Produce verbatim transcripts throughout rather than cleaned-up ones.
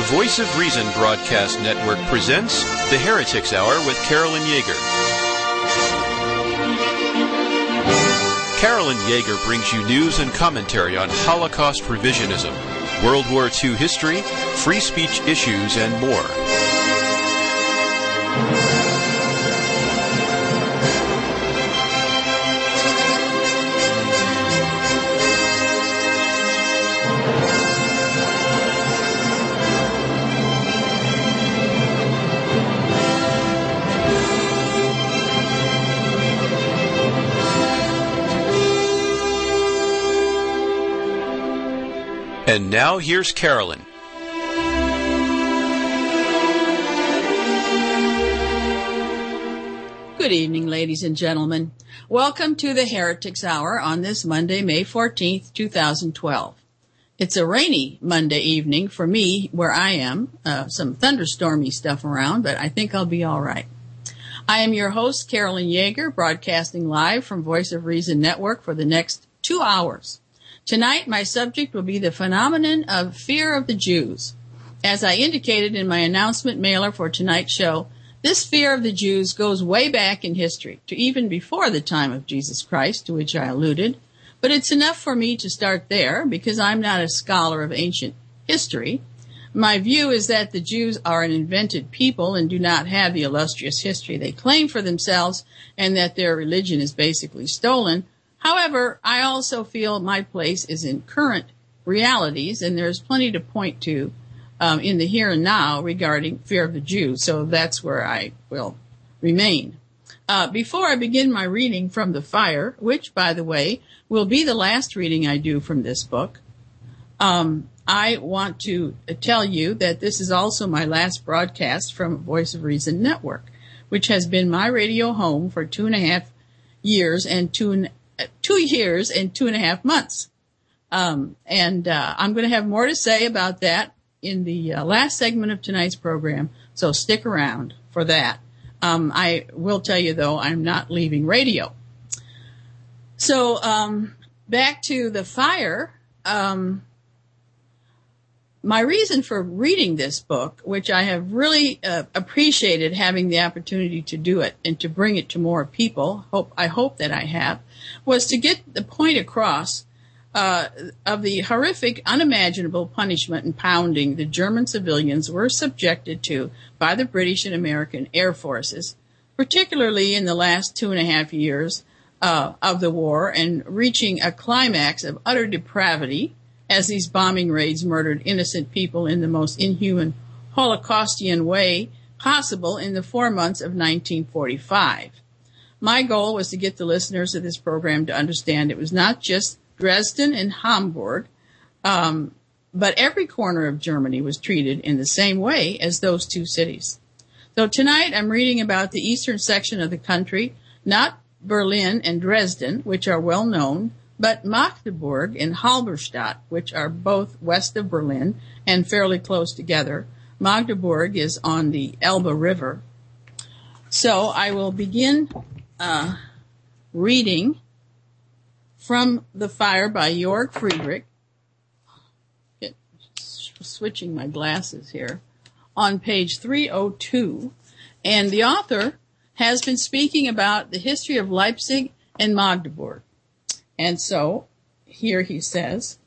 Voice of Reason Broadcast Network presents The Heretics Hour with Carolyn Yeager. Carolyn Yeager brings you news and commentary on Holocaust revisionism, World War Two history, free speech issues, and more. And now here's Carolyn. Good evening, ladies and gentlemen. Welcome to the Heretics Hour on this Monday, May fourteenth, two thousand twelve. It's a rainy Monday evening for me where I am. Uh, some thunderstormy stuff around, but I think I'll be all right. I am your host, Carolyn Yeager, broadcasting live from Voice of Reason Network for the next two hours. Tonight, my subject will be the phenomenon of fear of the Jews. As I indicated in my announcement mailer for tonight's show, this fear of the Jews goes way back in history, to even before the time of Jesus Christ, to which I alluded. But it's enough for me to start there, because I'm not a scholar of ancient history. My view is that the Jews are an invented people and do not have the illustrious history they claim for themselves, and that their religion is basically stolen. However, I also feel my place is in current realities, and there's plenty to point to um, in the here and now regarding fear of the Jews, so that's where I will remain. Uh, before I begin my reading from The Fire, which, by the way, will be the last reading I do from this book, um, I want to tell you that this is also my last broadcast from Voice of Reason Network, which has been my radio home for two and a half years and two and two years and two and a half months. Um, and uh, I'm going to have more to say about that in the uh, last segment of tonight's program, so stick around for that. Um, I will tell you, though, I'm not leaving radio. So um, back to The Fire. Um, my reason for reading this book, which I have really uh, appreciated having the opportunity to do it and to bring it to more people, hope I hope that I have, was to get the point across uh, of the horrific, unimaginable punishment and pounding the German civilians were subjected to by the British and American air forces, particularly in the last two and a half years uh, of the war, and reaching a climax of utter depravity as these bombing raids murdered innocent people in the most inhuman Holocaustian way possible in the four months of nineteen forty-five. My goal was to get the listeners of this program to understand it was not just Dresden and Hamburg, um, but every corner of Germany was treated in the same way as those two cities. So tonight I'm reading about the eastern section of the country, not Berlin and Dresden, which are well known, but Magdeburg and Halberstadt, which are both west of Berlin and fairly close together. Magdeburg is on the Elbe River. So I will begin uh, reading from The Fire by Jörg Friedrich. Get, switching my glasses here. On page three oh two. And the author has been speaking about the history of Leipzig and Magdeburg. And so, here he says,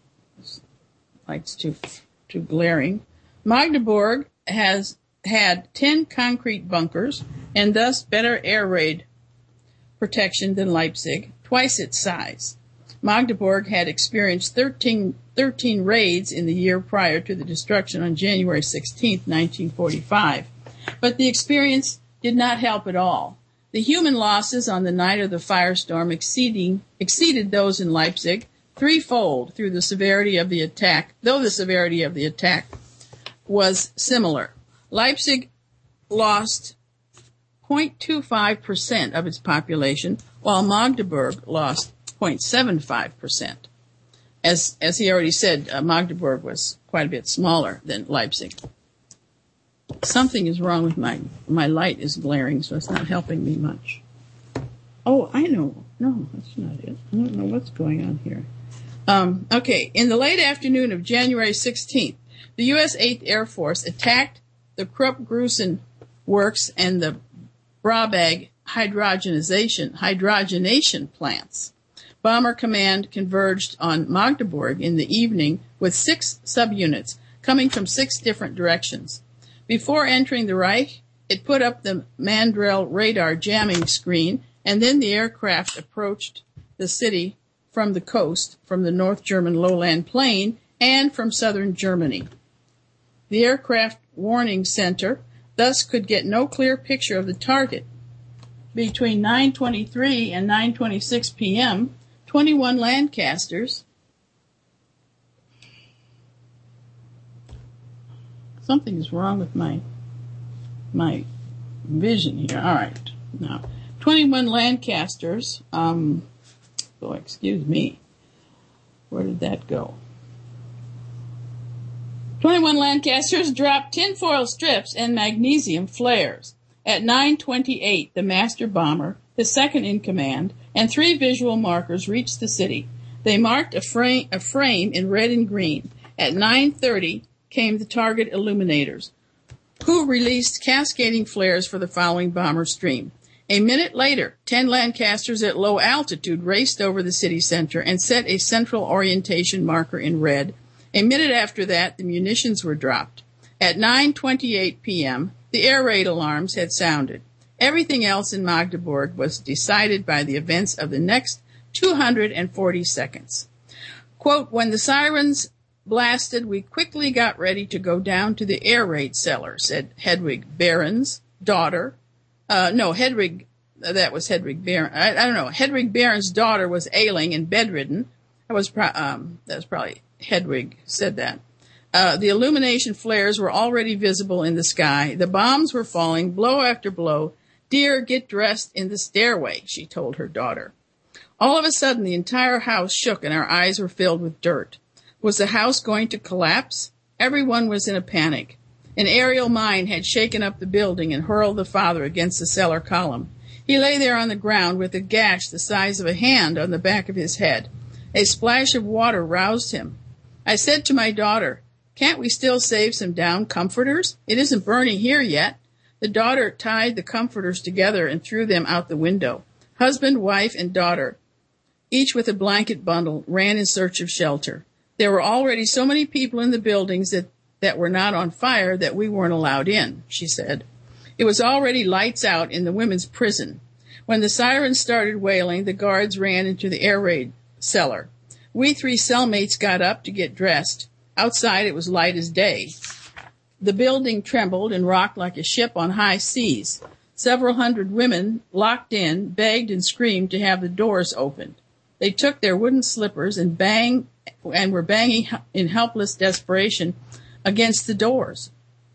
light's too, too glaring, Magdeburg has had ten concrete bunkers and thus better air raid protection than Leipzig, twice its size. Magdeburg had experienced thirteen, thirteen raids in the year prior to the destruction on January sixteenth, nineteen forty-five. But the experience did not help at all. The human losses on the night of the firestorm exceeding, exceeded those in Leipzig threefold through the severity of the attack, though the severity of the attack was similar. Leipzig lost zero point two five percent of its population, while Magdeburg lost zero point seven five percent. As, as he already said, uh, Magdeburg was quite a bit smaller than Leipzig. Something is wrong with my, my light is glaring, so it's not helping me much. Oh, I know. No, that's not it. I don't know what's going on here. Um, okay, in the late afternoon of January sixteenth, The U S eighth Air Force attacked the Krupp-Gruson works and the Braubag hydrogenization, hydrogenation plants. Bomber Command converged on Magdeburg in the evening with six subunits coming from six different directions. Before entering the Reich, it put up the Mandrel radar jamming screen, and then the aircraft approached the city from the coast, from the North German lowland plain, and from southern Germany. The Aircraft Warning Center thus could get no clear picture of the target. Between nine twenty-three and nine twenty-six p.m., twenty-one Lancasters, something's wrong with my my vision here. All right, now twenty-one Lancasters. Um, oh, excuse me. Where did that go? twenty-one Lancasters dropped tinfoil strips and magnesium flares. At nine twenty-eight, the master bomber, the second in command, and three visual markers reached the city. They marked a frame, a frame in red and green. At nine thirty came the target illuminators, who released cascading flares for the following bomber stream. A minute later, ten Lancasters at low altitude raced over the city center and set a central orientation marker in red. A minute after that, the munitions were dropped. At nine twenty-eight p.m., the air raid alarms had sounded. Everything else in Magdeburg was decided by the events of the next two hundred forty seconds. Quote, when the sirens blasted, we quickly got ready to go down to the air raid cellar, said Hedwig Behrens' daughter. Uh, no, Hedwig, that was Hedwig Behrens. I, I don't know. Hedwig Behrens' daughter was ailing and bedridden. That was, pro- um, that was probably Hedwig said that. Uh, the illumination flares were already visible in the sky. The bombs were falling, blow after blow. Dear, get dressed in the stairway, she told her daughter. All of a sudden, the entire house shook and our eyes were filled with dirt. Was the house going to collapse? Everyone was in a panic. An aerial mine had shaken up the building and hurled the father against the cellar column. He lay there on the ground with a gash the size of a hand on the back of his head. A splash of water roused him. I said to my daughter, can't we still save some down comforters? It isn't burning here yet. The daughter tied the comforters together and threw them out the window. Husband, wife, and daughter, each with a blanket bundle, ran in search of shelter. There were already so many people in the buildings that, that were not on fire that we weren't allowed in, she said. It was already lights out in the women's prison. When the sirens started wailing, the guards ran into the air raid cellar. We three cellmates got up to get dressed. Outside it was light as day. The building trembled and rocked like a ship on high seas. Several hundred women, locked in, begged and screamed to have the doors opened. They took their wooden slippers and bang and were banging in helpless desperation against the doors.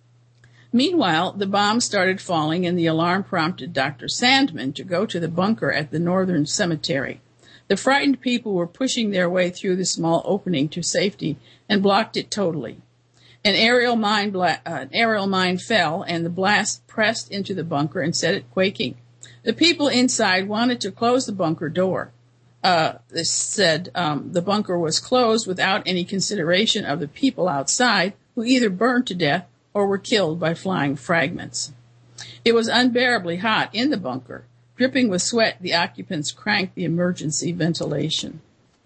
Meanwhile, the bombs started falling and the alarm prompted Doctor Sandman to go to the bunker at the northern cemetery. The frightened people were pushing their way through the small opening to safety and blocked it totally. An aerial mine, bla- uh, an aerial mine fell, and the blast pressed into the bunker and set it quaking. The people inside wanted to close the bunker door. Uh, they said um, the bunker was closed without any consideration of the people outside, who either burned to death or were killed by flying fragments. It was unbearably hot in the bunker. Dripping with sweat, the occupants cranked the emergency ventilation.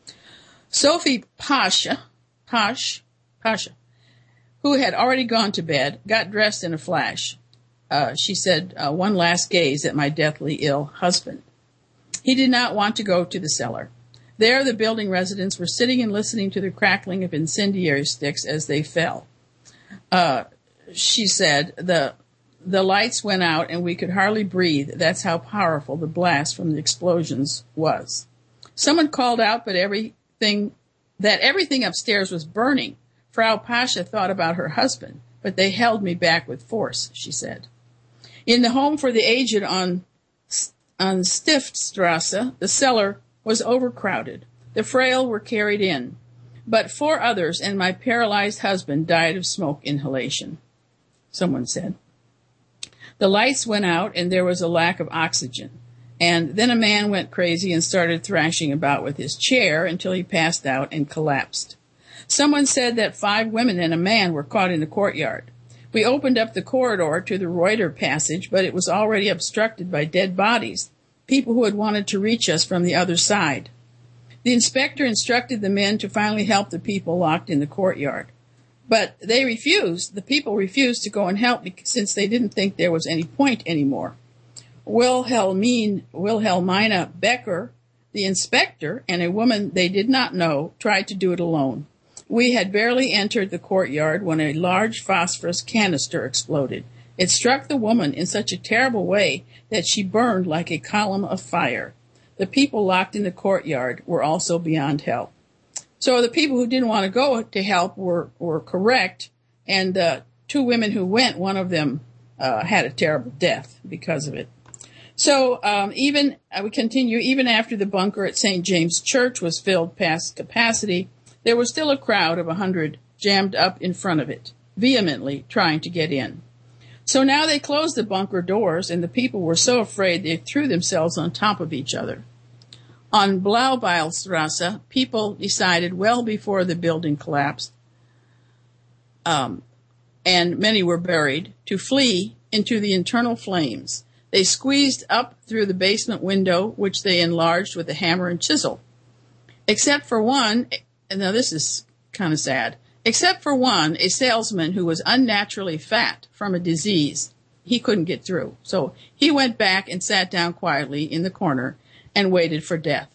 Sophie Pasha, Pash, Pasha, who had already gone to bed, got dressed in a flash. Uh, she said, uh, one last gaze at my deathly ill husband. He did not want to go to the cellar. There, the building residents were sitting and listening to the crackling of incendiary sticks as they fell. Uh, she said, the The lights went out and we could hardly breathe. That's how powerful the blast from the explosions was. Someone called out but everything, that everything upstairs was burning. Frau Pasha thought about her husband, but they held me back with force, she said. In the home for the aged on, on Stiftstrasse, the cellar was overcrowded. The frail were carried in, but four others and my paralyzed husband died of smoke inhalation, someone said. The lights went out and there was a lack of oxygen. And then a man went crazy and started thrashing about with his chair until he passed out and collapsed. Someone said that five women and a man were caught in the courtyard. We opened up the corridor to the Reuter passage, but it was already obstructed by dead bodies, people who had wanted to reach us from the other side. The inspector instructed the men to finally help the people locked in the courtyard. But they refused. The people refused to go and help since they didn't think there was any point anymore. Wilhelmine, Wilhelmina Becker, the inspector, and a woman they did not know tried to do it alone. We had barely entered the courtyard when a large phosphorus canister exploded. It struck the woman in such a terrible way that she burned like a column of fire. The people locked in the courtyard were also beyond help. So the people who didn't want to go to help were, were correct, and the two women who went, one of them uh, had a terrible death because of it. So um, even, I would continue, even after the bunker at Saint James Church was filled past capacity, there was still a crowd of a hundred jammed up in front of it, vehemently trying to get in. So now they closed the bunker doors, and the people were so afraid they threw themselves on top of each other. On Blaubeilstrasse, people decided well before the building collapsed, um, and many were buried, to flee into the internal flames. They squeezed up through the basement window, which they enlarged with a hammer and chisel. Except for one, and now this is kind of sad, except for one, a salesman who was unnaturally fat from a disease. He couldn't get through. So he went back and sat down quietly in the corner and waited for death.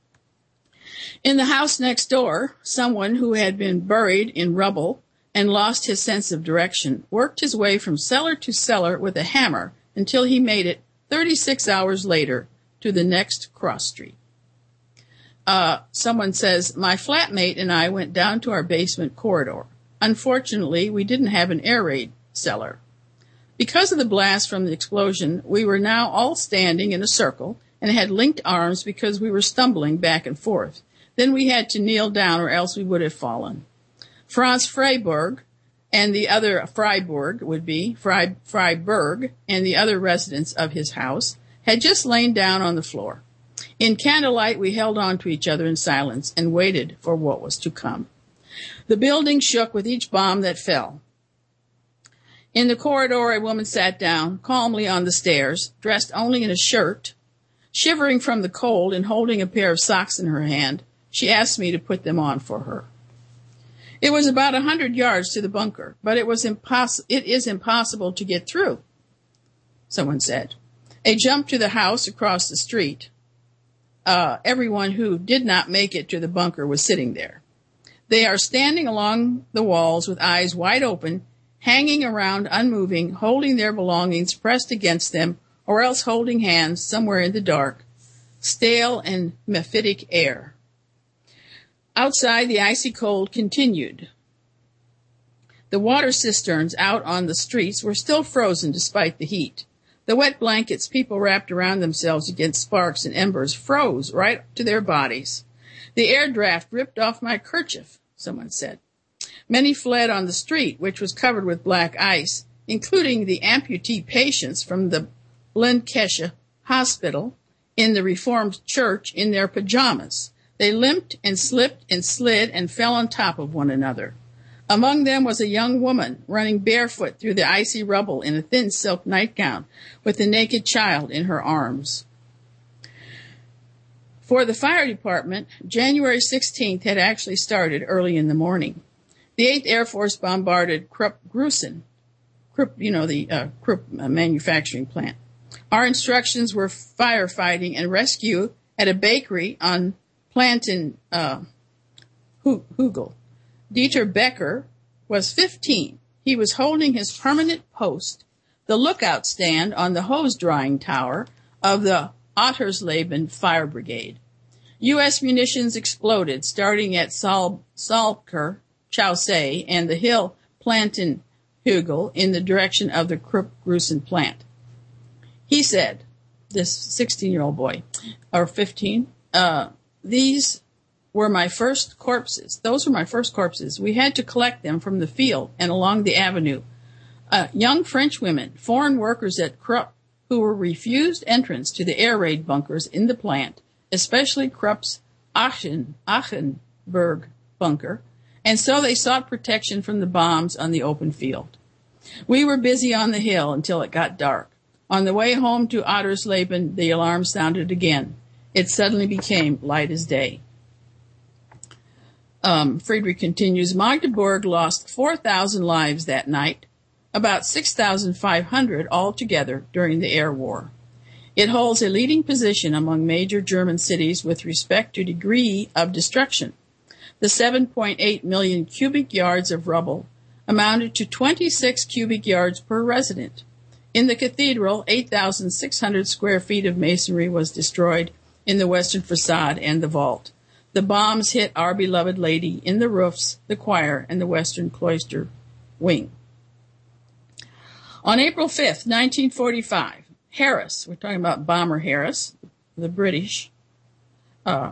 In the house next door, someone who had been buried in rubble and lost his sense of direction worked his way from cellar to cellar with a hammer until he made it thirty-six hours later to the next cross street. Uh, someone says, my flatmate and I went down to our basement corridor. Unfortunately, we didn't have an air raid cellar. Because of the blast from the explosion, we were now all standing in a circle and had linked arms because we were stumbling back and forth. Then we had to kneel down or else we would have fallen. Franz Freiburg and the other, Freiburg would be, Fre, Freiburg and the other residents of his house had just lain down on the floor. In candlelight, we held on to each other in silence and waited for what was to come. The building shook with each bomb that fell. In the corridor, a woman sat down calmly on the stairs, dressed only in a shirt. Shivering from the cold and holding a pair of socks in her hand, she asked me to put them on for her. It was about a hundred yards to the bunker, but it was imposs- it is impossible to get through, someone said. A jump to the house across the street. Uh, everyone who did not make it to the bunker was sitting there. They are standing along the walls with eyes wide open, hanging around unmoving, holding their belongings pressed against them, or else holding hands somewhere in the dark, stale and mephitic air. Outside, the icy cold continued. The water cisterns out on the streets were still frozen despite the heat. The wet blankets people wrapped around themselves against sparks and embers froze right to their bodies. The air draft ripped off my kerchief, someone said. Many fled on the street, which was covered with black ice, including the amputee patients from the Blendkesche Hospital in the Reformed Church in their pajamas. They limped and slipped and slid and fell on top of one another. Among them was a young woman running barefoot through the icy rubble in a thin silk nightgown with a naked child in her arms. For the fire department, January sixteenth had actually started early in the morning. The eighth Air Force bombarded Krupp-Gruson, Krupp, you know, the uh, Krupp uh, manufacturing plant. Our instructions were firefighting and rescue at a bakery on Planten uh, Hugel. Dieter Becker was fifteen. He was holding his permanent post, the lookout stand on the hose drying tower of the Ottersleben Fire Brigade. U S munitions exploded, starting at Sal- Salker, Chaussee, and the hill Planten Hugel in the direction of the Krupp-Gruson plant. He said, this sixteen-year-old boy, or fifteen, uh, these were my first corpses. Those were my first corpses. We had to collect them from the field and along the avenue. Uh, young French women, foreign workers at Krupp, who were refused entrance to the air raid bunkers in the plant, especially Krupp's Aachen, Aachenburg bunker, and so they sought protection from the bombs on the open field. We were busy on the hill until it got dark. On the way home to Ottersleben, the alarm sounded again. It suddenly became light as day. Um, Friedrich continues, Magdeburg lost four thousand lives that night, about six thousand five hundred altogether during the air war. It holds a leading position among major German cities with respect to degree of destruction. The seven point eight million cubic yards of rubble amounted to twenty-six cubic yards per resident. In the cathedral, eight thousand six hundred square feet of masonry was destroyed in the western facade and the vault. The bombs hit Our Beloved Lady in the roofs, the choir, and the western cloister wing. On April fifth, nineteen forty-five, Harris, we're talking about Bomber Harris, the British, uh,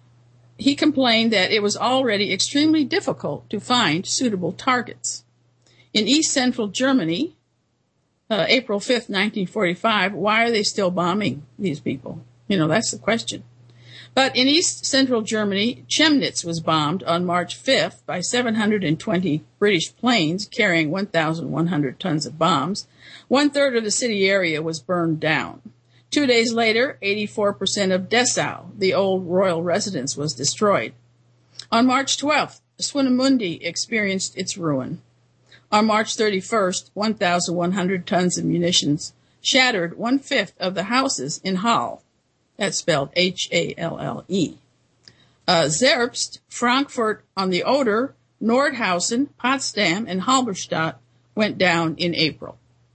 he complained that it was already extremely difficult to find suitable targets. In East Central Germany, uh, April fifth, nineteen forty-five, why are they still bombing these people? You know, that's the question. But in East Central Germany, Chemnitz was bombed on March fifth by seven hundred twenty British planes carrying one thousand one hundred tons of bombs. One-third of the city area was burned down. Two days later, eighty-four percent of Dessau, the old royal residence, was destroyed. On March twelfth, Swinemunde experienced its ruin. On March thirty-first, one thousand one hundred tons of munitions shattered one-fifth of the houses in Halle. That's spelled H A L L E. Uh, Zerbst, Frankfurt on the Oder, Nordhausen, Potsdam, and Halberstadt went down in April.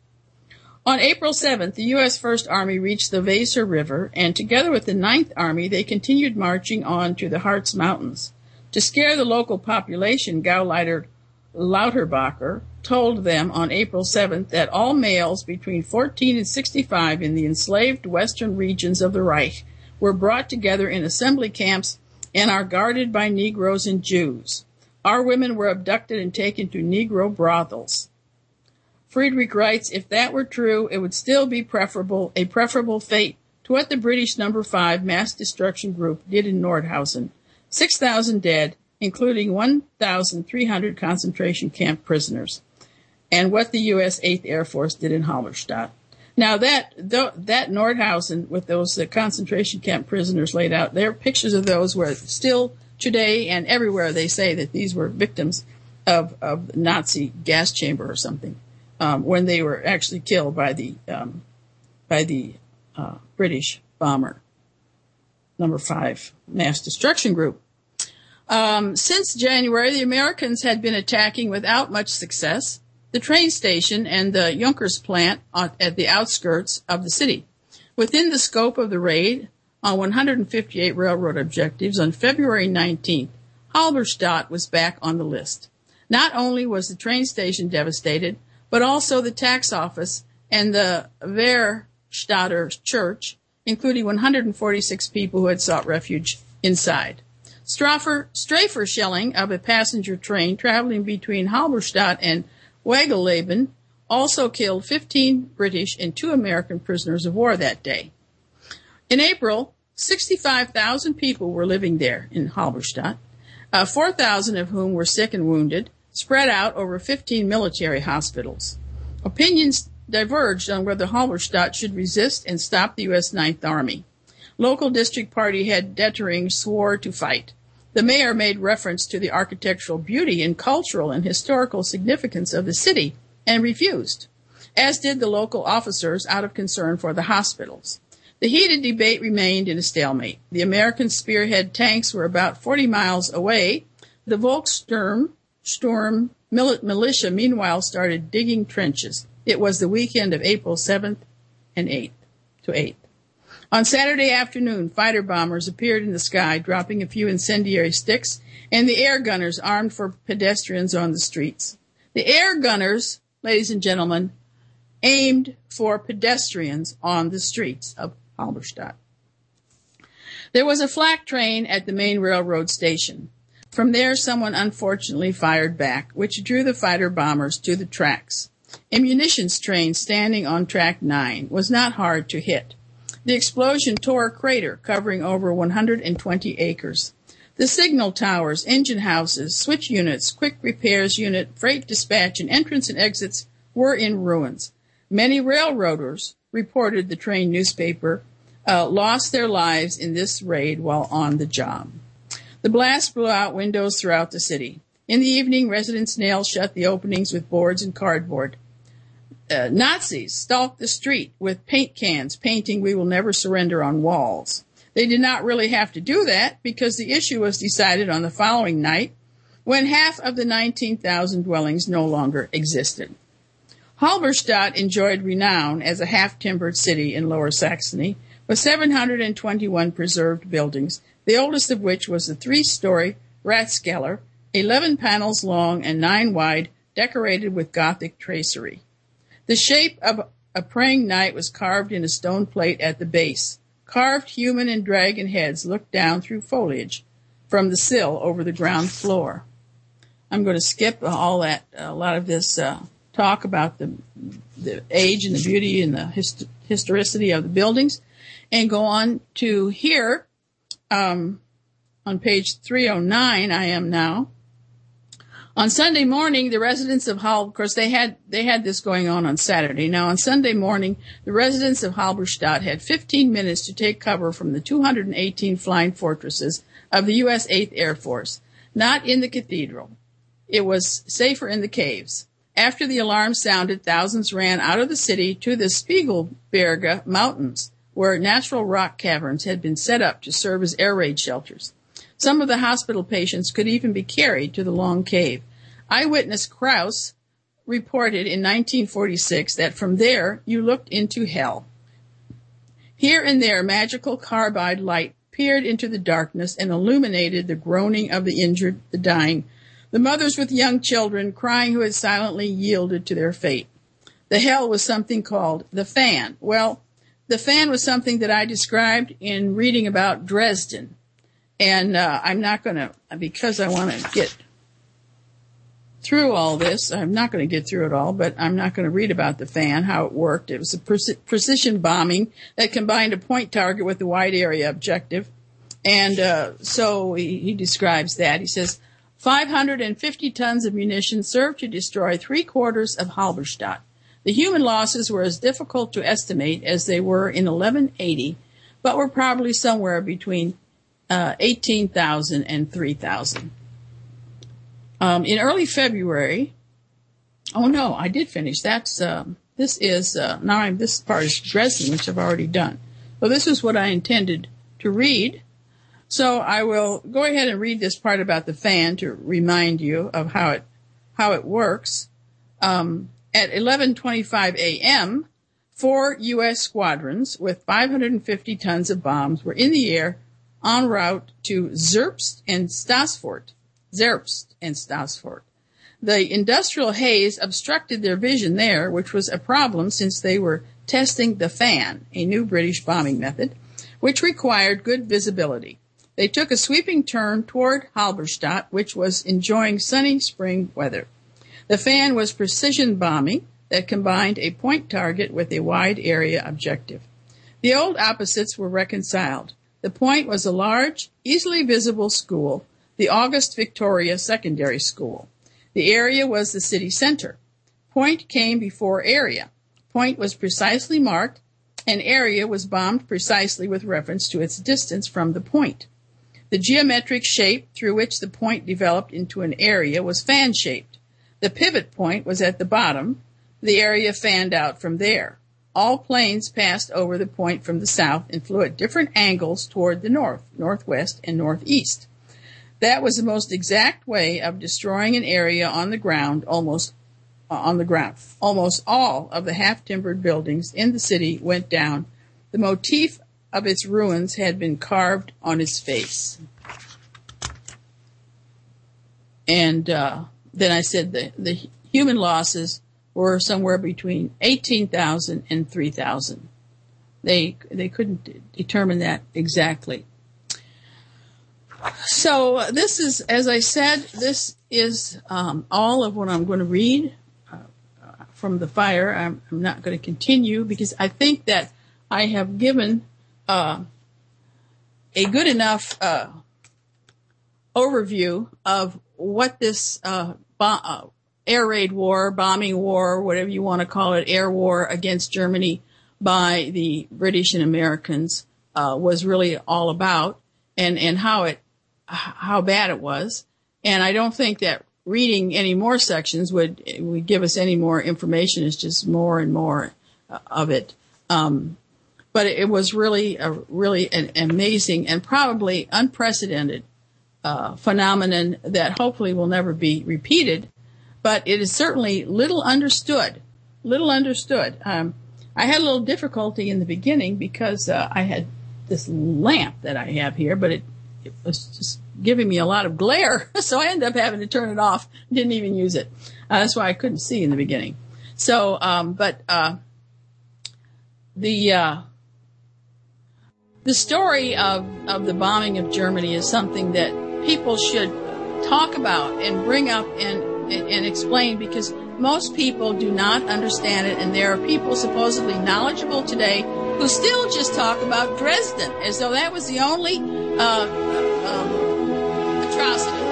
On April seventh, the U S First Army reached the Weser River, and together with the Ninth Army, they continued marching on to the Harz Mountains. To scare the local population, Gauleiter Lauterbacher told them on April seventh that all males between fourteen and sixty-five in the enslaved western regions of the Reich were brought together in assembly camps and are guarded by Negroes and Jews. Our women were abducted and taken to Negro brothels. Friedrich writes, if that were true, it would still be preferable, a preferable fate to what the British number five mass destruction group did in Nordhausen. six thousand dead, including one thousand three hundred concentration camp prisoners, and what the U S eighth Air Force did in Halberstadt. Now that th- that Nordhausen with those uh, concentration camp prisoners laid out, there are pictures of those where still today and everywhere they say that these were victims of, of Nazi gas chamber or something, um, when they were actually killed by the um, by the uh, British bomber number five mass destruction group. Um, since January, the Americans had been attacking without much success the train station and the Junkers plant on, at the outskirts of the city. Within the scope of the raid on one hundred fifty-eight railroad objectives on February nineteenth, Halberstadt was back on the list. Not only was the train station devastated, but also the tax office and the Wehrstadter church, including one hundred forty-six people who had sought refuge inside. Strafer, strafer shelling of a passenger train traveling between Halberstadt and Wegeleben also killed fifteen British and two American prisoners of war that day. In April, sixty-five thousand people were living there in Halberstadt, uh, four thousand of whom were sick and wounded, spread out over fifteen military hospitals. Opinions diverged on whether Halberstadt should resist and stop the U S Ninth Army. Local district party head Detering swore to fight. The mayor made reference to the architectural beauty and cultural and historical significance of the city and refused, as did the local officers out of concern for the hospitals. The heated debate remained in a stalemate. The American spearhead tanks were about forty miles away. The Volkssturm Sturm militia, meanwhile, started digging trenches. It was the weekend of April seventh and eighth to eighth. On Saturday afternoon, fighter bombers appeared in the sky, dropping a few incendiary sticks, and the air gunners armed for pedestrians on the streets. The air gunners, ladies and gentlemen, aimed for pedestrians on the streets of Halberstadt. There was a flak train at the main railroad station. From there, someone unfortunately fired back, which drew the fighter bombers to the tracks. A munitions train standing on track nine was not hard to hit. The explosion tore a crater covering over one hundred twenty acres. The signal towers, engine houses, switch units, quick repairs unit, freight dispatch, and entrance and exits were in ruins. Many railroaders, reported the train newspaper, uh, lost their lives in this raid while on the job. The blast blew out windows throughout the city. In the evening, residents nailed shut the openings with boards and cardboard. Uh, Nazis stalked the street with paint cans, painting "We will never surrender" on walls. They did not really have to do that because the issue was decided on the following night when half of the nineteen thousand dwellings no longer existed. Halberstadt enjoyed renown as a half-timbered city in Lower Saxony with seven hundred twenty-one preserved buildings, the oldest of which was the three-story Ratskeller, eleven panels long and nine wide, decorated with Gothic tracery. The shape of a praying knight was carved in a stone plate at the base. Carved human and dragon heads looked down through foliage from the sill over the ground floor. I'm going to skip all that, a lot of this uh, talk about the the age and the beauty and the hist- historicity of the buildings, and go on to here um, on page three oh nine. I am now. On Sunday morning, the residents of Hal, of course, they had they had this going on on Saturday. Now, on Sunday morning, the residents of Halberstadt had fifteen minutes to take cover from the two hundred eighteen flying fortresses of the U S eighth Air Force, not in the cathedral. It was safer in the caves. After the alarm sounded, thousands ran out of the city to the Spiegelberge Mountains, where natural rock caverns had been set up to serve as air raid shelters. Some of the hospital patients could even be carried to the long cave. Eyewitness Krauss reported in nineteen forty-six that from there you looked into hell. Here and there, magical carbide light peered into the darkness and illuminated the groaning of the injured, the dying, the mothers with young children crying who had silently yielded to their fate. The hell was something called the fan. Well, the fan was something that I described in reading about Dresden. And uh, I'm not going to, because I want to get through all this, I'm not going to get through it all, but I'm not going to read about the fan, how it worked. It was a pre- precision bombing that combined a point target with a wide area objective. And uh, so he, he describes that. He says, five hundred fifty tons of munitions served to destroy three-quarters of Halberstadt. The human losses were as difficult to estimate as they were in eleven eighty, but were probably somewhere between Uh, eighteen thousand and three thousand. Um, in early February, oh no, I did finish. That's, um, this is, uh, now I'm, this part is Dresden, which I've already done. So this is what I intended to read. So I will go ahead and read this part about the fan to remind you of how it, how it works. Um, at eleven twenty-five a.m., four U S squadrons with five hundred fifty tons of bombs were in the air en route to Zerbst and Stassfurt. Zerbst and Stassfurt. The industrial haze obstructed their vision there, which was a problem since they were testing the fan, a new British bombing method, which required good visibility. They took a sweeping turn toward Halberstadt, which was enjoying sunny spring weather. The fan was precision bombing that combined a point target with a wide area objective. The old opposites were reconciled. The point was a large, easily visible school, the August Victoria Secondary School. The area was the city center. Point came before area. Point was precisely marked, and area was bombed precisely with reference to its distance from the point. The geometric shape through which the point developed into an area was fan-shaped. The pivot point was at the bottom. The area fanned out from there. All planes passed over the point from the south and flew at different angles toward the north, northwest, and northeast. That was the most exact way of destroying an area on the ground, almost uh, on the ground. Almost all of the half-timbered buildings in the city went down. The motif of its ruins had been carved on its face. And uh, then I said the, the human losses were somewhere between eighteen thousand and three thousand. They they couldn't determine that exactly. So this is, as I said, this is um, all of what I'm going to read uh, from the fire. I'm, I'm not going to continue because I think that I have given uh, a good enough uh, overview of what this uh, bo- uh, air raid war, bombing war, whatever you want to call it, air war against Germany by the British and Americans uh, was really all about, and, and how it how bad it was. And I don't think that reading any more sections would would give us any more information. It's just more and more uh, of it. Um, but it, it was really a really an amazing and probably unprecedented uh, phenomenon that hopefully will never be repeated. But it is certainly little understood. Little understood. Um, I had a little difficulty in the beginning because uh, I had this lamp that I have here, but it, it was just giving me a lot of glare, so I ended up having to turn it off. Didn't even use it. Uh, that's why I couldn't see in the beginning. So, um, but uh, the uh, the story of of the bombing of Germany is something that people should talk about and bring up and and, and explain, because most people do not understand it, and there are people supposedly knowledgeable today who still just talk about Dresden as though that was the only uh, um, atrocity.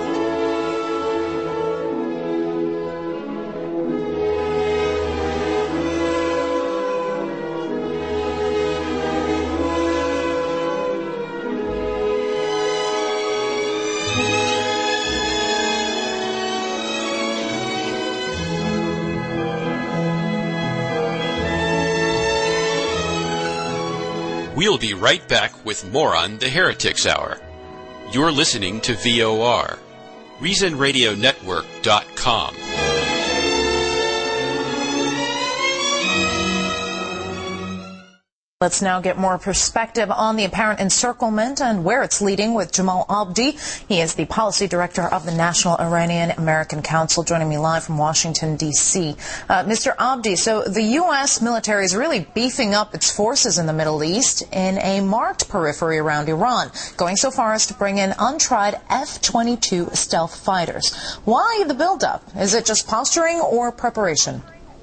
We'll be right back with more on the Heretics Hour. You're listening to V O R, Reason Radio Network dot com. Let's now get more perspective on the apparent encirclement and where it's leading with Jamal Abdi. He is the policy director of the National Iranian American Council, joining me live from Washington, D C Uh, Mister Abdi, so the U S military is really beefing up its forces in the Middle East in a marked periphery around Iran, going so far as to bring in untried F twenty-two stealth fighters. Why the buildup? Is it just posturing or preparation?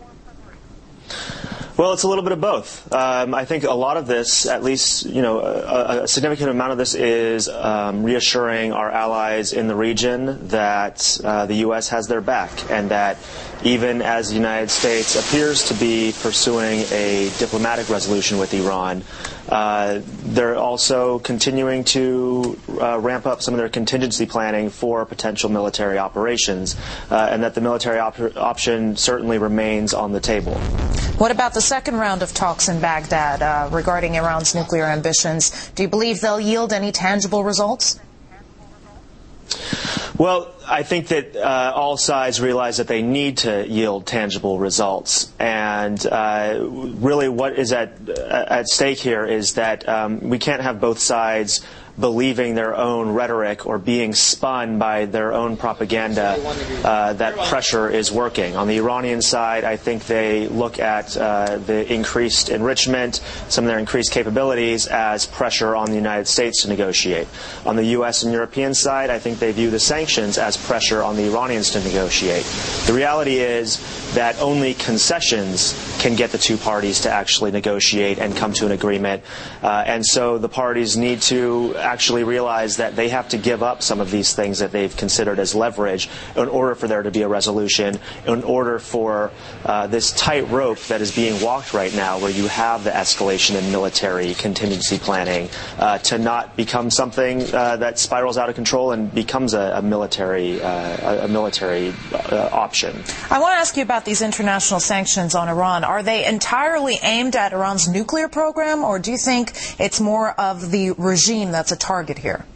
Well, it's a little bit of both. Um, I think a lot of this, at least, you know, a, a significant amount of this is um, reassuring our allies in the region that uh, the U S has their back, and that even as the United States appears to be pursuing a diplomatic resolution with Iran, uh, they're also continuing to uh, ramp up some of their contingency planning for potential military operations, uh, and that the military op- option certainly remains on the table. What about the second round of talks in Baghdad uh, regarding Iran's nuclear ambitions? Do you believe they'll yield any tangible results? Well, I think that uh, all sides realize that they need to yield tangible results, and uh, really what is at at stake here is that um, we can't have both sides believing their own rhetoric or being spun by their own propaganda uh, that pressure is working. On the Iranian side, I think they look at uh, the increased enrichment, some of their increased capabilities, as pressure on the United States to negotiate. On the U S and European side, I think they view the sanctions as pressure on the Iranians to negotiate. The reality is that only concessions can get the two parties to actually negotiate and come to an agreement. Uh, and so the parties need to actually realize that they have to give up some of these things that they've considered as leverage in order for there to be a resolution, in order for uh, this tightrope that is being walked right now, where you have the escalation in military contingency planning, uh, to not become something uh, that spirals out of control and becomes a, a military uh, a military uh, option. I want to ask you about these international sanctions on Iran. Are they entirely aimed at Iran's nuclear program, or do you think it's more of the regime that's a target here?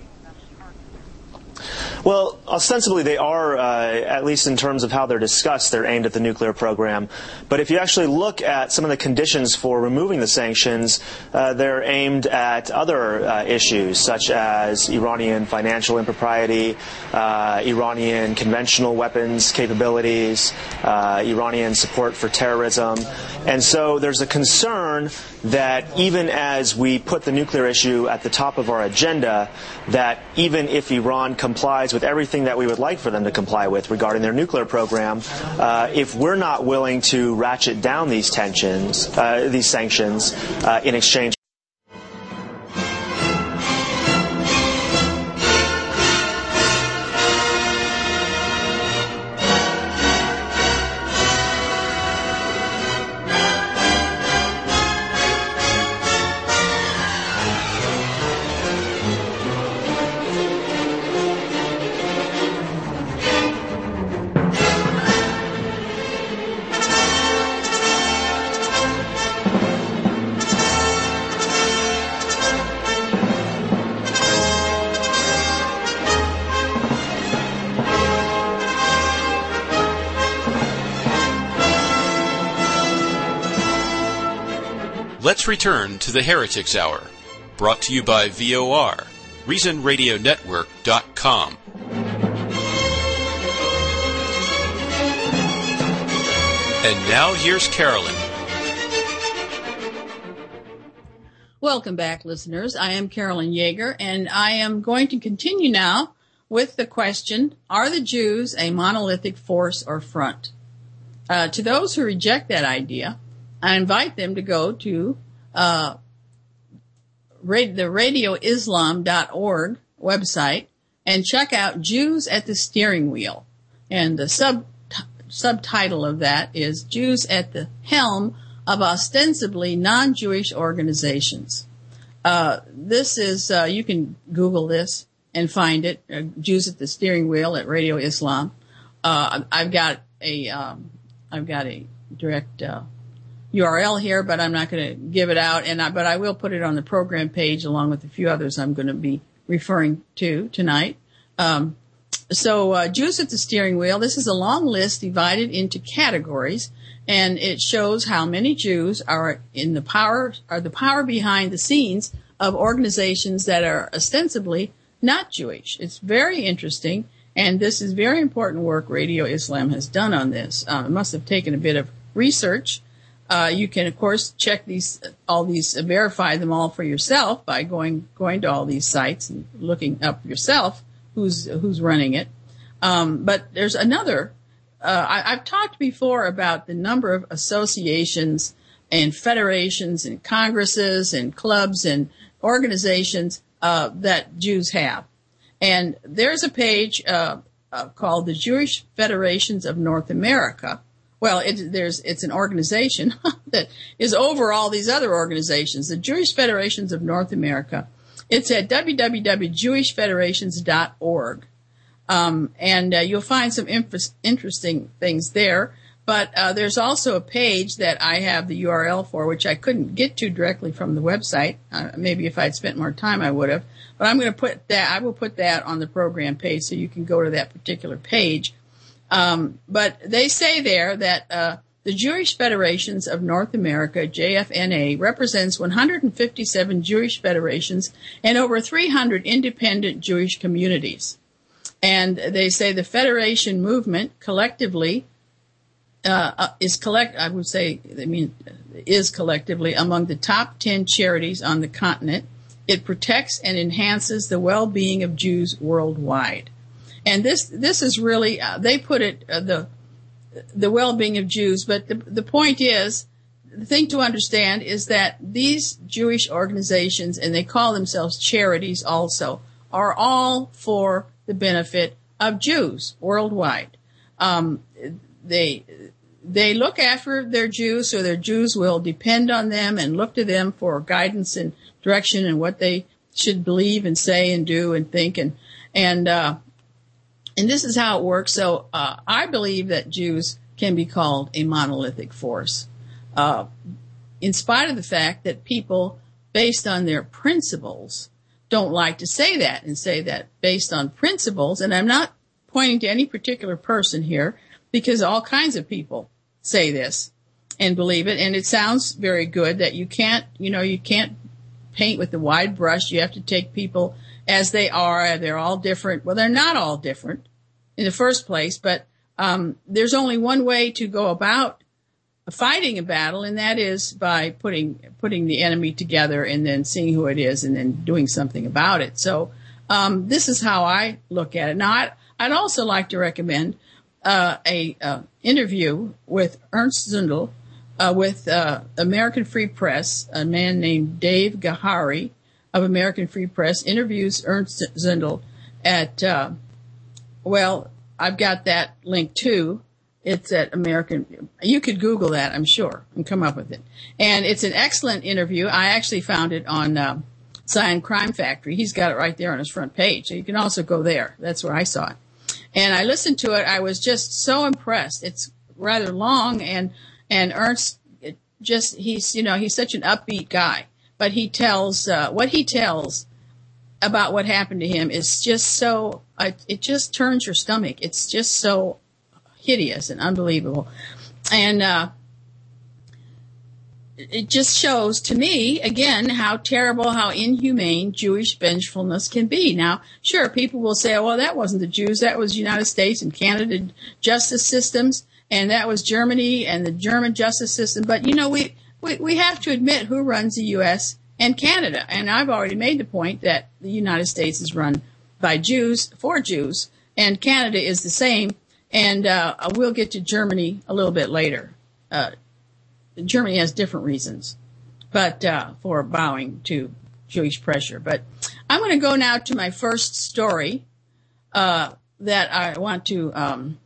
Well, ostensibly they are, uh, at least in terms of how they're discussed, they're aimed at the nuclear program. But if you actually look at some of the conditions for removing the sanctions, uh, they're aimed at other uh, issues, such as Iranian financial impropriety, uh, Iranian conventional weapons capabilities, uh, Iranian support for terrorism. And so there's a concern that even as we put the nuclear issue at the top of our agenda, that even if Iran complies with everything that we would like for them to comply with regarding their nuclear program, uh, if we're not willing to ratchet down these tensions, uh, these sanctions, uh, in exchange let's return to the Heretics Hour, brought to you by V O R, Reason Radio Network dot com. And now here's Carolyn. Welcome back, listeners. I am Carolyn Yeager, and I am going to continue now with the question, are the Jews a monolithic force or front? Uh, to those who reject that idea, I invite them to go to uh, the radio islam dot org website and check out Jews at the Steering Wheel. And the sub subtitle of that is Jews at the Helm of Ostensibly Non-Jewish Organizations. Uh, this is, uh, you can Google this and find it, uh, Jews at the Steering Wheel at Radio Islam. Uh, I've got a, um, I've got a direct, uh, U R L here, but I'm not going to give it out, and I, but I will put it on the program page along with a few others I'm going to be referring to tonight. Um, so, uh, Jews at the Steering Wheel, this is a long list divided into categories, and it shows how many Jews are in the power, are the power behind the scenes of organizations that are ostensibly not Jewish. It's very interesting, and this is very important work Radio Islam has done on this. Uh, it must have taken a bit of research. Uh, you can, of course, check these, all these, uh, verify them all for yourself by going, going to all these sites and looking up yourself who's, who's running it. Um, but there's another, uh, I, I've talked before about the number of associations and federations and congresses and clubs and organizations, uh, that Jews have. And there's a page, uh, uh called the Jewish Federations of North America. Well, it, there's, it's an organization that is over all these other organizations, the Jewish Federations of North America. It's at w w w dot jewish federations dot org. Um, and uh, you'll find some inf- interesting things there. But uh, there's also a page that I have the U R L for, which I couldn't get to directly from the website. Uh, maybe if I'd spent more time, I would have. But I'm going to put that, I will put that on the program page so you can go to that particular page. Um, but they say there that uh, the Jewish Federations of North America, J F N A, represents one hundred fifty-seven Jewish federations and over three hundred independent Jewish communities. And they say the federation movement collectively uh, uh, is collect. I would say, I mean, is collectively among the top ten charities on the continent. It protects and enhances the well-being of Jews worldwide. And this, this is really, uh, they put it, uh, the, the well-being of Jews, but the, the point is, the thing to understand is that these Jewish organizations, and they call themselves charities also, are all for the benefit of Jews worldwide. Um, they, they look after their Jews, so their Jews will depend on them and look to them for guidance and direction and what they should believe and say and do and think. And, and, uh, And this is how it works. So uh, I believe that Jews can be called a monolithic force, uh, in spite of the fact that people, based on their principles, don't like to say that and say that based on principles. And I'm not pointing to any particular person here, because all kinds of people say this and believe it. And it sounds very good that you can't, you know, you can't paint with the wide brush. You have to take people as they are. They're all different. Well, they're not all different in the first place, but um, there's only one way to go about fighting a battle, and that is by putting putting the enemy together and then seeing who it is and then doing something about it. So um, this is how I look at it. Now, I'd, I'd also like to recommend uh, a uh, interview with Ernst Zundel uh, with uh, American Free Press. A man named Dave Gahary of American Free Press interviews Ernst Zundel at, uh, well, I've got that link too. It's at American, you could Google that, I'm sure, and come up with it. And it's an excellent interview. I actually found it on uh, Zion Crime Factory. He's got it right there on his front page. So you can also go there. That's where I saw it. And I listened to it. I was just so impressed. It's rather long, and, and Ernst just, he's, you know, he's such an upbeat guy. But he tells, uh, what he tells about what happened to him is just so, uh, it just turns your stomach. It's just so hideous and unbelievable. And, uh, it just shows to me, again, how terrible, how inhumane Jewish vengefulness can be. Now, sure, people will say, oh, well, that wasn't the Jews. That was the United States and Canada justice systems, and that was Germany and the German justice system. But, you know, we, we, we have to admit who runs the U S and Canada. And I've already made the point that the United States is run by Jews, for Jews, and Canada is the same. And uh, we'll get to Germany a little bit later. Uh, Germany has different reasons, but uh, for bowing to Jewish pressure. But I'm going to go now to my first story uh, that I want to. Um,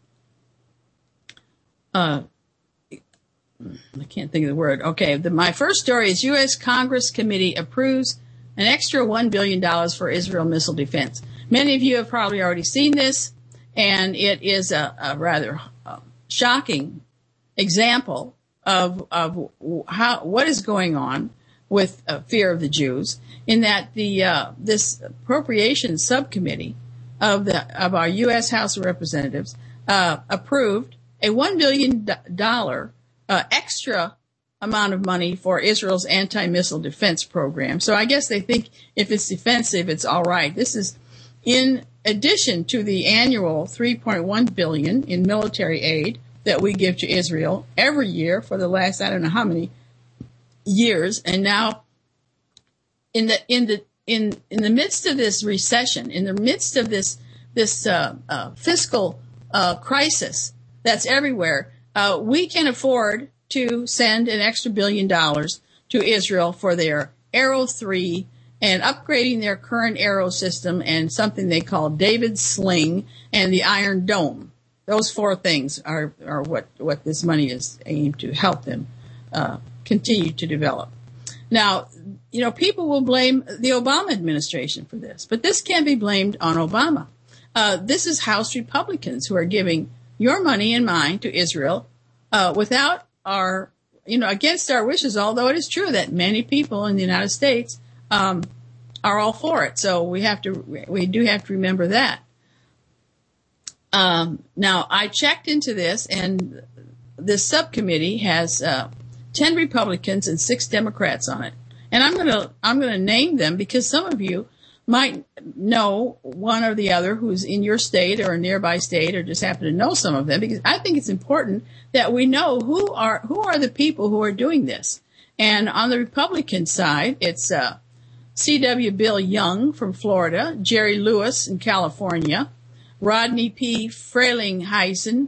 uh, I can't think of the word. Okay, the, my first story is U S Congress committee approves an extra one billion dollars for Israel missile defense. Many of you have probably already seen this, and it is a, a rather uh, shocking example of of how what is going on with uh, fear of the Jews, in that the uh, this appropriations subcommittee of the of our U S House of Representatives uh, approved a one billion dollars uh, extra amount of money for Israel's anti-missile defense program. So I guess they think if it's defensive, it's all right. This is in addition to the annual three point one billion dollars in military aid that we give to Israel every year for the last, I don't know how many years. And now in the, in the, in, in the midst of this recession, in the midst of this, this, uh, uh, fiscal, uh, crisis that's everywhere, uh, we can afford to send an extra billion dollars to Israel for their Arrow three and upgrading their current Arrow system and something they call David's Sling and the Iron Dome. Those four things are, are what, what this money is aimed to help them uh, continue to develop. Now, you know, people will blame the Obama administration for this, but this can't be blamed on Obama. Uh, this is House Republicans who are giving your money and mine to Israel uh, without our, you know, against our wishes, although it is true that many people in the United States um, are all for it. So we have to, we do have to remember that. Um, now, I checked into this, and this subcommittee has uh, ten Republicans and six Democrats on it. And I'm gonna I'm gonna name them because some of you might know one or the other who's in your state or a nearby state, or just happen to know some of them. Because I think it's important that we know who are who are the people who are doing this. And on the Republican side, it's uh, C W Bill Young from Florida, Jerry Lewis in California, Rodney P. Frelinghuysen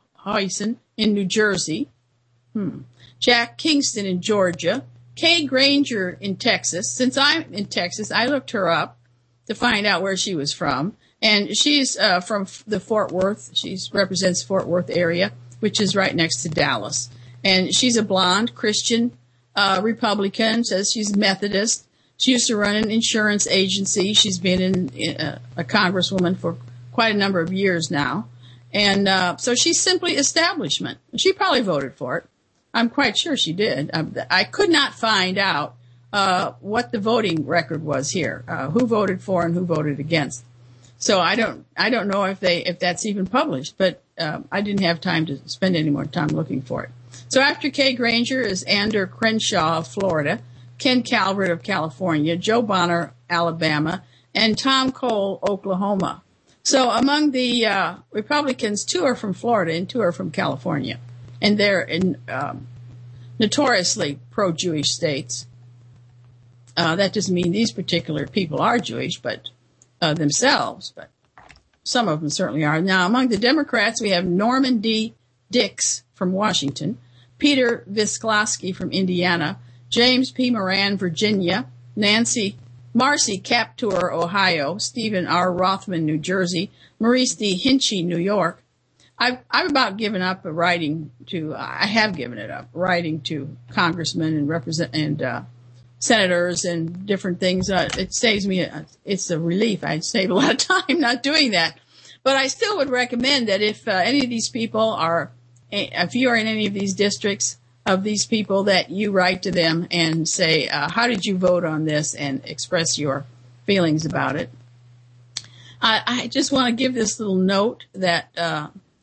in New Jersey, hmm. Jack Kingston in Georgia, Kay Granger in Texas. Since I'm in Texas, I looked her up to find out where she was from. And she's uh, from the Fort Worth. She represents Fort Worth area, which is right next to Dallas. And she's a blonde Christian uh, Republican, says she's Methodist. She used to run an insurance agency. She's been in, in uh, a congresswoman for quite a number of years now. And uh, so she's simply establishment. She probably voted for it. I'm quite sure she did. I, I could not find out uh, what the voting record was here, uh, who voted for and who voted against. So I don't I don't know if they if that's even published, but uh, I didn't have time to spend any more time looking for it. So after Kay Granger is Ander Crenshaw of Florida, Ken Calvert of California, Joe Bonner, Alabama, and Tom Cole, Oklahoma. So among the uh, Republicans, two are from Florida and two are from California. And they're in um, notoriously pro-Jewish states. Uh, that doesn't mean these particular people are Jewish, but uh, themselves. But some of them certainly are. Now, among the Democrats, we have Norman D. Dix from Washington, Peter Visklosky from Indiana, James P. Moran, Virginia, Nancy Marcy Kaptur, Ohio, Stephen R. Rothman, New Jersey, Maurice D. Hinchey, New York. I've, I've about given up writing to, I have given it up, writing to congressmen and represent, and, uh, senators and different things. Uh, it saves me, a, it's a relief. I save a lot of time not doing that. But I still would recommend that if uh, any of these people are, if you are in any of these districts of these people, that you write to them and say, uh, how did you vote on this, and express your feelings about it. I, I just want to give this little note that, uh,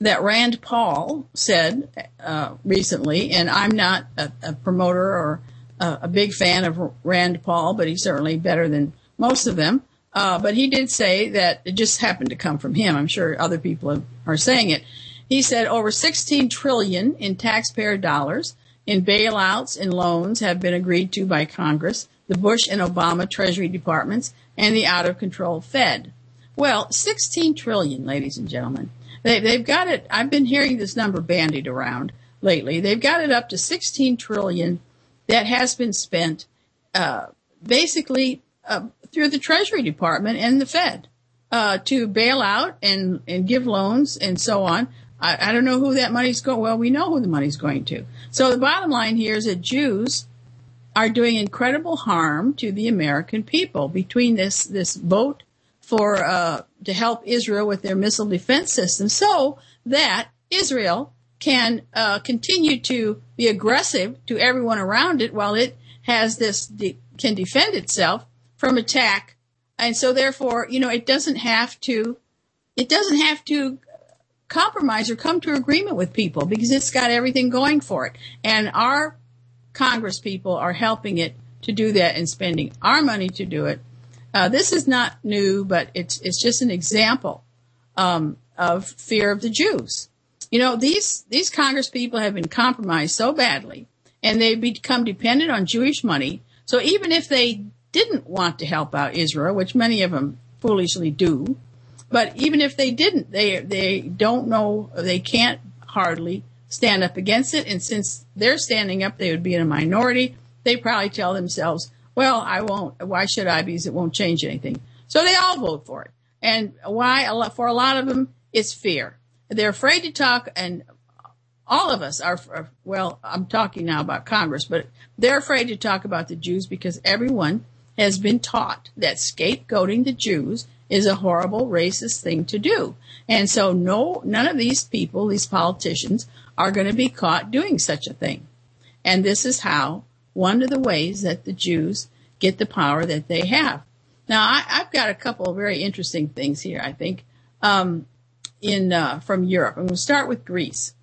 that Rand Paul said uh, recently, and I'm not a, a promoter or a, a big fan of Rand Paul, but he's certainly better than most of them. Uh, but he did say that it just happened to come from him. I'm sure other people have, are saying it. He said over sixteen trillion dollars in taxpayer dollars in bailouts and loans have been agreed to by Congress, the Bush and Obama Treasury Departments, and the out-of-control Fed. Well, sixteen trillion dollars, ladies and gentlemen. They, they've got it. I've been hearing this number bandied around lately. They've got it up to sixteen trillion dollars that has been spent uh, basically uh, through the Treasury Department and the Fed uh, to bail out and, and give loans and so on. I, I don't know who that money's going. Well, we know who the money's going to. So the bottom line here is that Jews are doing incredible harm to the American people between this this vote for uh, to help Israel with their missile defense system, so that Israel can uh, continue to be aggressive to everyone around it, while it has this de- can defend itself from attack, and so therefore, you know, it doesn't have to it doesn't have to compromise or come to agreement with people because it's got everything going for it, and our Congress people are helping it to do that and spending our money to do it. Uh, this is not new, but it's it's just an example um, of fear of the Jews. You know, these these Congress people have been compromised so badly, and they've become dependent on Jewish money. So even if they didn't want to help out Israel, which many of them foolishly do, but even if they didn't, they they don't know, they can't hardly stand up against it. And since they're standing up, they would be in a minority. They probably tell themselves, well, I won't. Why should I? Because it won't change anything. So they all vote for it. And why? For a lot of them, it's fear. They're afraid to talk, and all of us are, well, I'm talking now about Congress, but they're afraid to talk about the Jews because everyone has been taught that scapegoating the Jews is a horrible, racist thing to do. And so no, none of these people, these politicians, are going to be caught doing such a thing. And this is how, one of the ways that the Jews get the power that they have. Now, I, I've got a couple of very interesting things here, I think, um, in uh, from Europe. I'm going to start with Greece.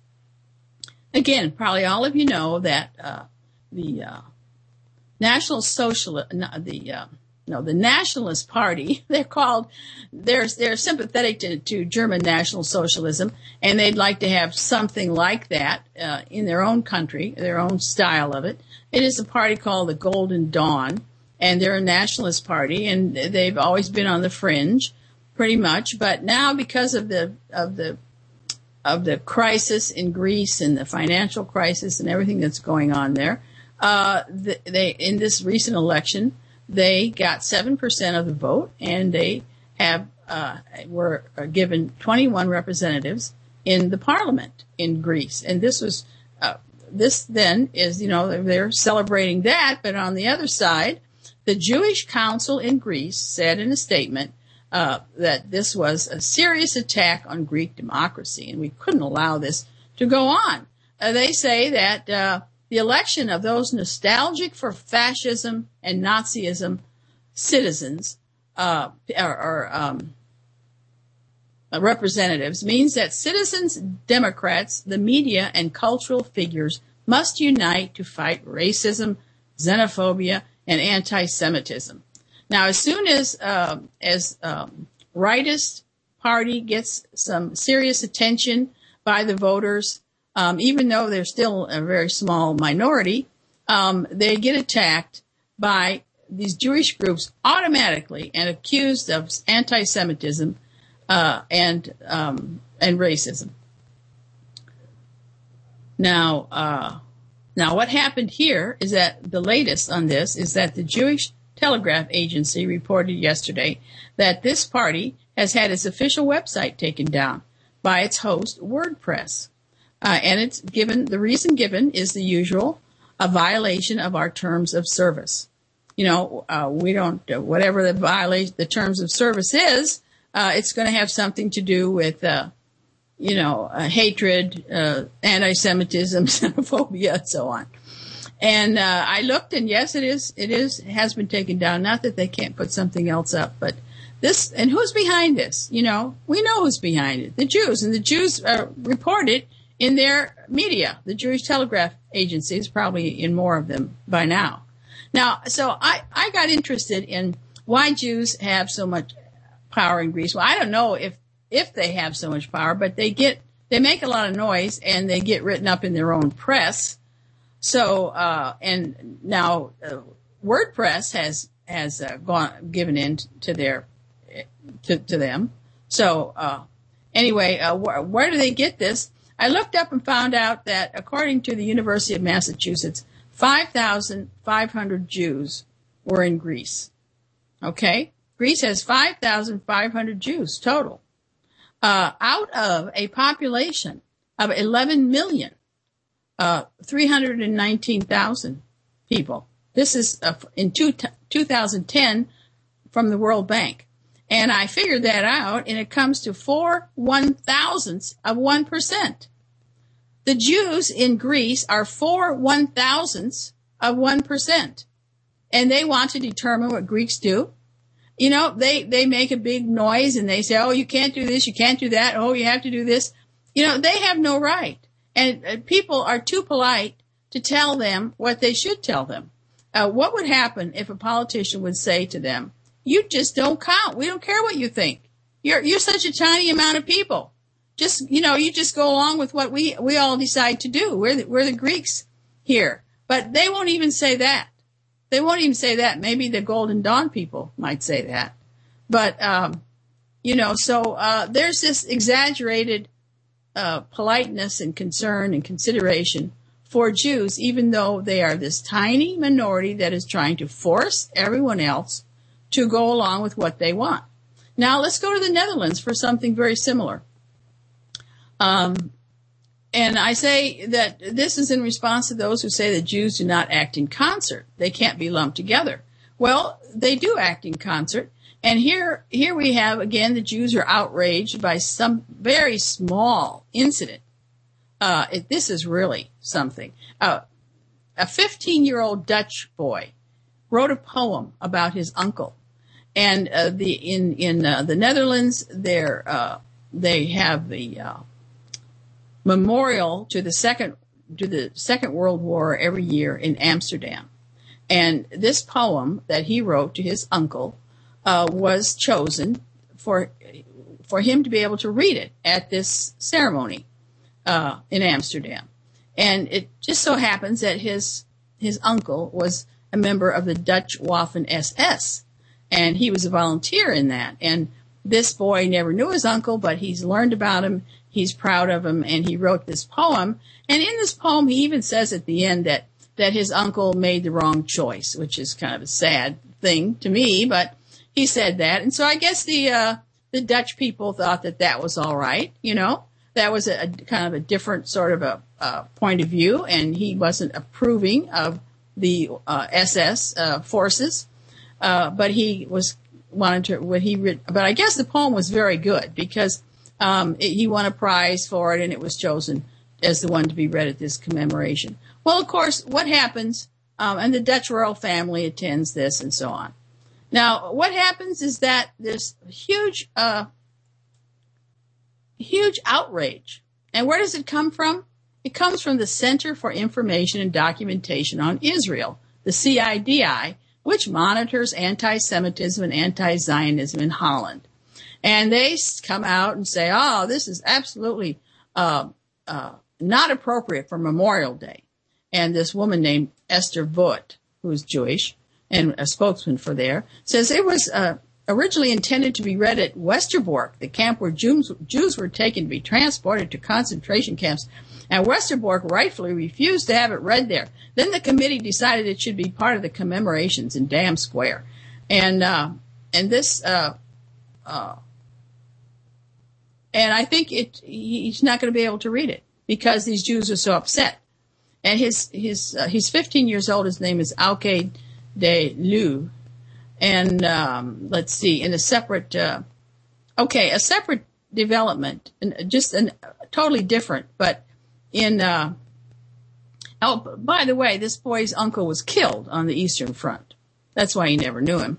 Again, probably all of you know that uh, the uh, National Socialist, the uh, no, the Nationalist Party, they're called, they're, they're sympathetic to, to German National Socialism, and they'd like to have something like that uh, in their own country, their own style of it. It is a party called the Golden Dawn, and they're a nationalist party, and they've always been on the fringe, pretty much. But now, because of the of the of the crisis in Greece and the financial crisis and everything that's going on there, uh, they in this recent election, they got seven percent of the vote, and they have uh, were given twenty-one representatives in the parliament in Greece. And this was uh, this then is, you know, they're celebrating that. But on the other side, the Jewish Council in Greece said in a statement uh, that this was a serious attack on Greek democracy, and we couldn't allow this to go on. Uh, they say that uh, the election of those nostalgic for fascism and Nazism citizens uh, or, or um, representatives means that citizens, Democrats, the media, and cultural figures must unite to fight racism, xenophobia, and anti-Semitism. Now, as soon as uh, as um, rightist party gets some serious attention by the voters, um, even though they're still a very small minority, um, they get attacked by these Jewish groups automatically and accused of anti-Semitism uh, and um, and racism. Now, uh, now what happened here is that the latest on this is that the Jewish Telegraph Agency reported yesterday that this party has had its official website taken down by its host, WordPress. Uh, and it's given, the reason given is the usual, a violation of our terms of service. You know, uh, we don't, uh, whatever the violation, the terms of service is, uh, it's going to have something to do with, uh, you know, uh, hatred, uh, anti-Semitism, xenophobia, and so on. And uh, I looked, and yes, it is, it is, it has been taken down. Not that they can't put something else up, but this, and who's behind this? You know, we know who's behind it. The Jews. And the Jews uh, reported in their media. The Jewish Telegraph Agency is probably in more of them by now. Now, so I, I got interested in why Jews have so much power in Greece. Well, I don't know if, if they have so much power, but they get, they make a lot of noise and they get written up in their own press. So, uh, and now uh, WordPress has, has uh, gone, given in to their, to, to them. So, uh, anyway, uh, wh- where do they get this? I looked up and found out that according to the University of Massachusetts, five thousand five hundred Jews were in Greece. Okay? Greece has five thousand five hundred Jews total, uh, out of a population of eleven million, uh, three hundred nineteen thousand people. This is uh, in two, two thousand ten from the World Bank. And I figured that out, and it comes to four one thousandths of one percent. The Jews in Greece are four one thousandths of one percent. And they want to determine what Greeks do. You know, they, they make a big noise and they say, oh, you can't do this, you can't do that, oh, you have to do this. You know, they have no right. And uh, people are too polite to tell them what they should tell them. Uh, what would happen if a politician would say to them, you just don't count. We don't care what you think. You're, you're such a tiny amount of people. Just, you know, you just go along with what we, we all decide to do. We're the, we're the Greeks here. But they won't even say that. They won't even say that. Maybe the Golden Dawn people might say that. But, um, you know, so, uh, there's this exaggerated, uh, politeness and concern and consideration for Jews, even though they are this tiny minority that is trying to force everyone else to go along with what they want. Now let's go to the Netherlands for something very similar. Um, and I say that this is in response to those who say that Jews do not act in concert. They can't be lumped together. Well, they do act in concert. And here, here we have, again, the Jews are outraged by some very small incident. Uh, it, this is really something. Uh, a fifteen-year-old Dutch boy wrote a poem about his uncle. And uh, the in in uh, the Netherlands, they're, uh, they have the uh, memorial to the second to the Second World War every year in Amsterdam. And this poem that he wrote to his uncle uh, was chosen for for him to be able to read it at this ceremony uh, in Amsterdam. And it just so happens that his his uncle was a member of the Dutch Waffen S S. And he was a volunteer in that. And this boy never knew his uncle, but he's learned about him. He's proud of him. And he wrote this poem. And in this poem, he even says at the end that, that his uncle made the wrong choice, which is kind of a sad thing to me, but he said that. And so I guess the, uh, the Dutch people thought that that was all right. You know, that was a, a kind of a different sort of a, uh, point of view. And he wasn't approving of the, uh, S S, uh, forces. Uh, but he was wanted to, what he read, but I guess the poem was very good because, um, it, he won a prize for it and it was chosen as the one to be read at this commemoration. Well, of course, what happens, um, and the Dutch royal family attends this and so on. Now, what happens is that there's huge, uh, huge outrage. And where does it come from? It comes from the Center for Information and Documentation on Israel, the C I D I, which monitors anti-Semitism and anti-Zionism in Holland. And they come out and say, oh, this is absolutely uh, uh, not appropriate for Memorial Day. And this woman named Esther Voet, who's Jewish and a spokesman for there, says it was uh, originally intended to be read at Westerbork, the camp where Jews, Jews were taken to be transported to concentration camps. And Westerbork rightfully refused to have it read there. Then the committee decided it should be part of the commemorations in Dam Square. And, uh, and this, uh, uh, and I think it, he's not going to be able to read it because these Jews are so upset. And his, his, uh, he's fifteen years old. His name is Auke de Leu. And, um, let's see, in a separate, uh, okay, a separate development, just an totally different, but in, uh, oh, by the way, this boy's uncle was killed on the Eastern Front. That's why he never knew him.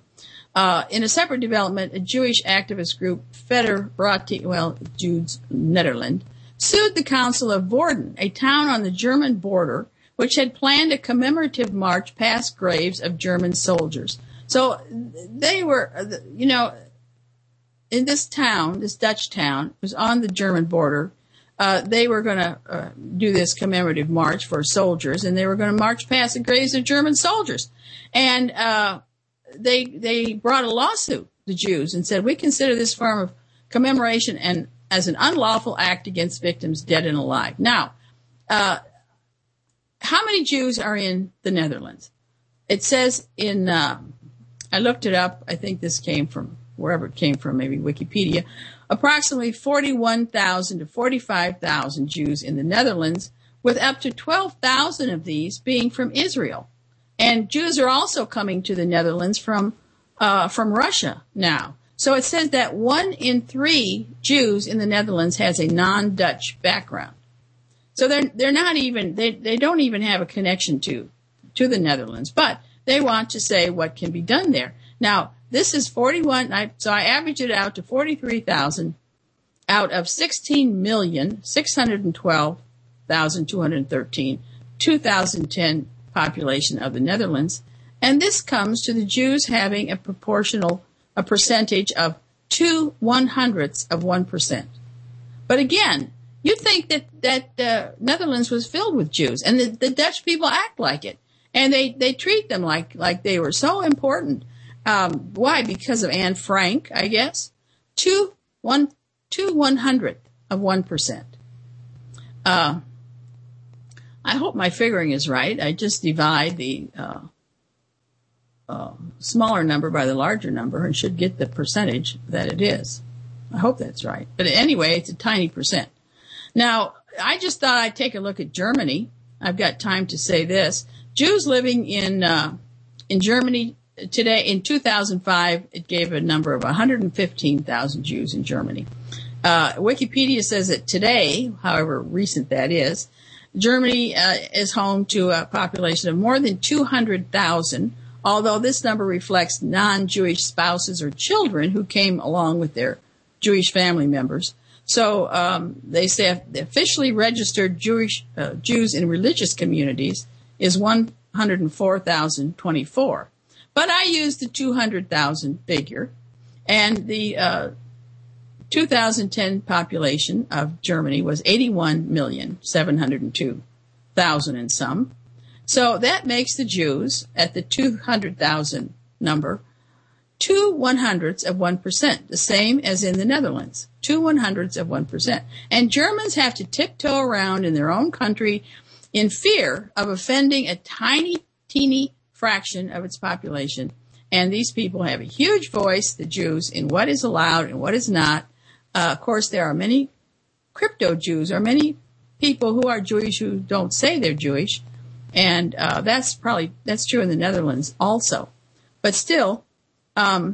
Uh, in a separate development, a Jewish activist group, Federatie, well, Jews Nederland, sued the Council of Woerden, a town on the German border, which had planned a commemorative march past graves of German soldiers. So they were, you know, in this town, this Dutch town, was on the German border. Uh, they were going to uh, do this commemorative march for soldiers, and they were going to march past the graves of German soldiers. And uh, they they brought a lawsuit, the Jews, and said, we consider this form of commemoration and as an unlawful act against victims dead and alive. Now, uh, how many Jews are in the Netherlands? It says in, uh, I looked it up, I think this came from wherever it came from, maybe Wikipedia, approximately forty-one thousand to forty-five thousand Jews in the Netherlands, with up to twelve thousand of these being from Israel. And Jews are also coming to the Netherlands from uh, from Russia now. So it says that one in three Jews in the Netherlands has a non-Dutch background. So they're they're not even they they don't even have a connection to to the Netherlands, but they want to say what can be done there. Now this is forty-one. I, so I averaged it out to forty-three thousand out of sixteen million six hundred twelve thousand two hundred thirteen, two thousand ten population of the Netherlands, and this comes to the Jews having a proportional a percentage of two one hundredths of one percent. But again, you'd think that that uh, Netherlands was filled with Jews, and the, the Dutch people act like it, and they they treat them like like they were so important. Um, why? Because of Anne Frank, I guess. Two one two one hundredth of one percent. Uh, I hope my figuring is right. I just divide the uh, uh, smaller number by the larger number and should get the percentage that it is. I hope that's right. But anyway, it's a tiny percent. Now, I just thought I'd take a look at Germany. I've got time to say this. Jews living in uh, in Germany today, in two thousand five, it gave a number of one hundred fifteen thousand Jews in Germany. Uh, Wikipedia says that today, however recent that is, Germany uh, is home to a population of more than two hundred thousand, although this number reflects non-Jewish spouses or children who came along with their Jewish family members. So um, they say the officially registered Jewish uh, Jews in religious communities is one hundred four thousand twenty-four. But I used the two hundred thousand figure, and the uh, two thousand ten population of Germany was eighty-one million seven hundred two thousand and some. So that makes the Jews at the two hundred thousand number two one hundredths of one percent, the same as in the Netherlands, two one hundredths of one percent. And Germans have to tiptoe around in their own country in fear of offending a tiny, teeny fraction of its population. And these people have a huge voice, the Jews, in what is allowed and what is not. Uh, of course, there are many crypto-Jews, or many people who are Jewish who don't say they're Jewish. And uh, that's probably, that's true in the Netherlands also. But still, um,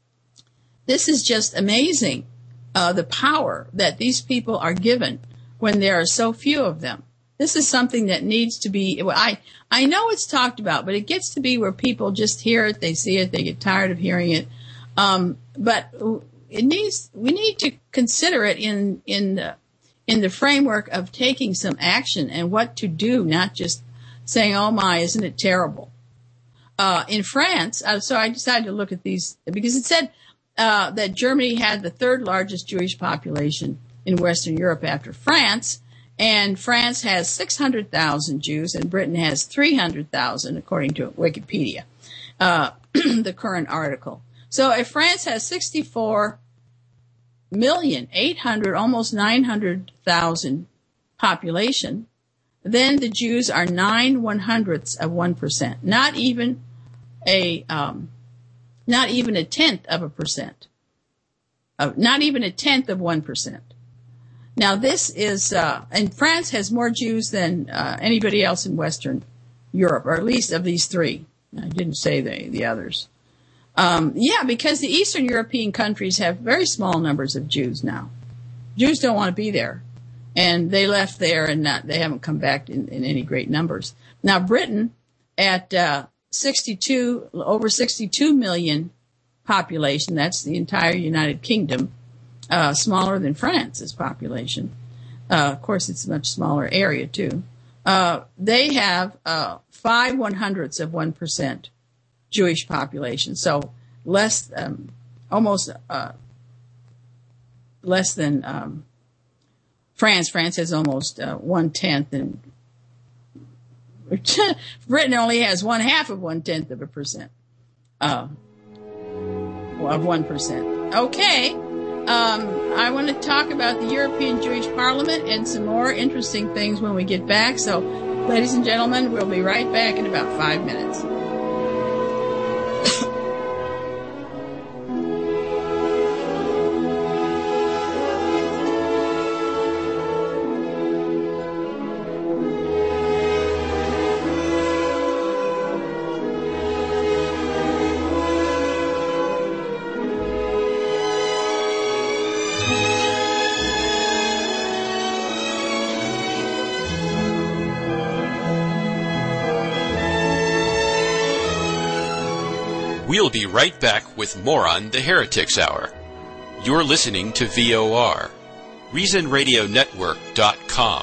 this is just amazing, uh, the power that these people are given when there are so few of them. This is something that needs to be, I, I know it's talked about, but it gets to be where people just hear it, they see it, they get tired of hearing it. Um, but it needs, we need to consider it in, in the, in the framework of taking some action and what to do, not just saying, oh my, isn't it terrible? Uh, in France, uh, so I decided to look at these because it said, uh, that Germany had the third largest Jewish population in Western Europe after France. And France has six hundred thousand Jews, and Britain has three hundred thousand, according to Wikipedia, uh, the current article. So if France has sixty-four million eight hundred, almost nine hundred thousand population, then the Jews are nine one hundredths of one percent, not even a um, not even a tenth of a percent, uh, not even a tenth of one percent. Now, this is, uh, and France has more Jews than uh, anybody else in Western Europe, or at least of these three. I didn't say the, the others. Um, yeah, because the Eastern European countries have very small numbers of Jews now. Jews don't want to be there, and they left there, and not, they haven't come back in, in any great numbers. Now, Britain, at uh, sixty-two, over sixty-two million population. That's the entire United Kingdom, uh, smaller than France's population. Uh, of course, it's a much smaller area, too. Uh, they have uh, five one-hundredths of one percent Jewish population, so less, um, almost uh, less than um, France. France has almost uh, one-tenth, and Britain only has one-half of one-tenth of a percent, uh, of one percent. Okay. Um, I want to talk about the European Jewish Parliament and some more interesting things when we get back. So, ladies and gentlemen, we'll be right back in about five minutes. We'll be right back with more on the Heretics Hour. You're listening to V O R, Reason Radio Network dot com.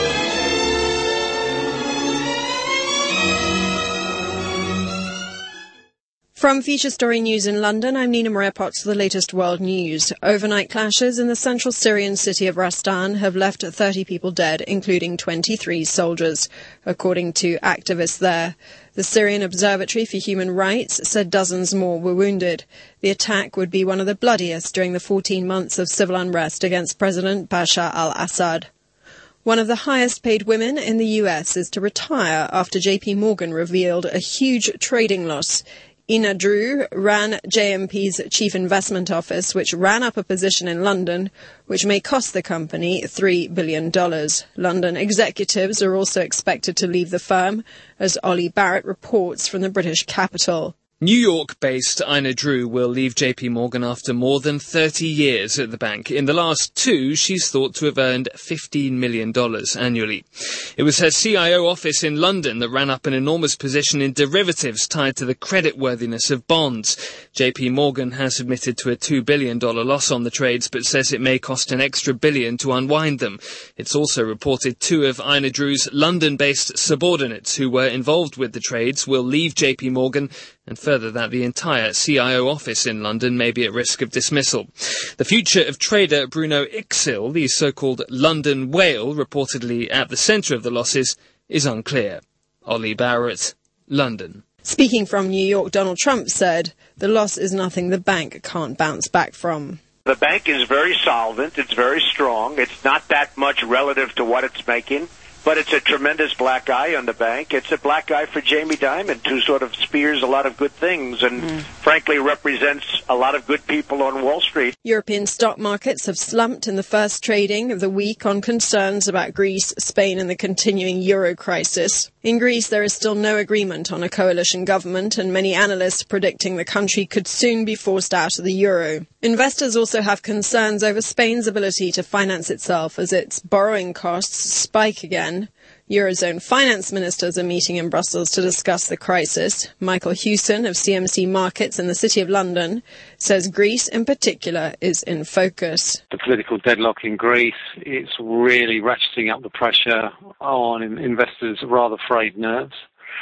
From Feature Story News in London, I'm Nina Maria Potts with the latest world news. Overnight clashes in the central Syrian city of Rastan have left thirty people dead, including twenty-three soldiers, according to activists there. The Syrian Observatory for Human Rights said dozens more were wounded. The attack would be one of the bloodiest during the fourteen months of civil unrest against President Bashar al-Assad. One of the highest-paid women in the U S is to retire after J P Morgan revealed a huge trading loss. Ina Drew ran J M P's chief investment office, which ran up a position in London, which may cost the company three billion dollars. London executives are also expected to leave the firm, as Ollie Barrett reports from the British capital. New York-based Ina Drew will leave J P Morgan after more than thirty years at the bank. In the last two, she's thought to have earned fifteen million dollars annually. It was her C I O office in London that ran up an enormous position in derivatives tied to the creditworthiness of bonds. J P Morgan has admitted to a two billion dollars loss on the trades, but says it may cost an extra billion to unwind them. It's also reported two of Ina Drew's London-based subordinates who were involved with the trades will leave J P Morgan, and further that the entire C I O office in London may be at risk of dismissal. The future of trader Bruno Ixil, the so-called London whale reportedly at the centre of the losses, is unclear. Ollie Barrett, London. Speaking from New York, Donald Trump said, the loss is nothing the bank can't bounce back from. The bank is very solvent. It's very strong. It's not that much relative to what it's making. But it's a tremendous black eye on the bank. It's a black eye for Jamie Dimon, who sort of spears a lot of good things and, mm. frankly, represents a lot of good people on Wall Street. European stock markets have slumped in the first trading of the week on concerns about Greece, Spain and the continuing euro crisis. In Greece, there is still no agreement on a coalition government, and many analysts predicting the country could soon be forced out of the euro. Investors also have concerns over Spain's ability to finance itself as its borrowing costs spike again. Eurozone finance ministers are meeting in Brussels to discuss the crisis. Michael Hewson of C M C Markets in the City of London says Greece in particular is in focus. The political deadlock in Greece, it's really ratcheting up the pressure on investors' rather frayed nerves.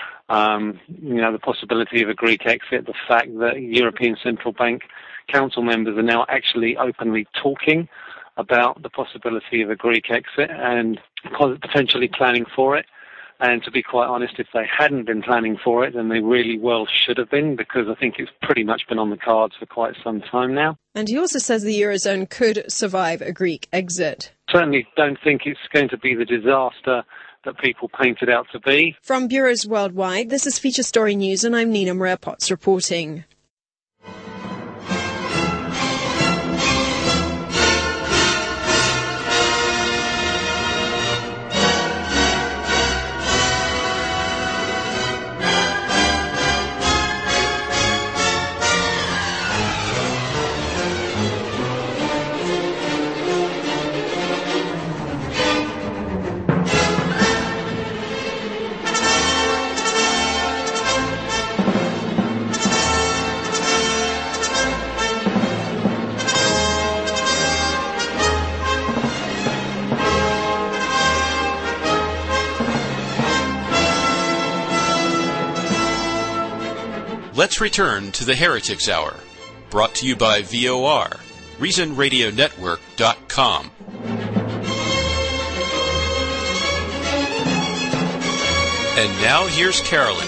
Um, you know, the possibility of a Greek exit, the fact that European Central Bank Council members are now actually openly talking about the possibility of a Greek exit and potentially planning for it. And to be quite honest, if they hadn't been planning for it, then they really well should have been, because I think it's pretty much been on the cards for quite some time now. And he also says the Eurozone could survive a Greek exit. Certainly don't think it's going to be the disaster that people paint it out to be. From bureaus worldwide, this is Feature Story News, and I'm Nina Maria Potts reporting. let's return to the Heretics Hour, brought to you by V O R, Reason Radio Network dot com. And now here's Carolyn.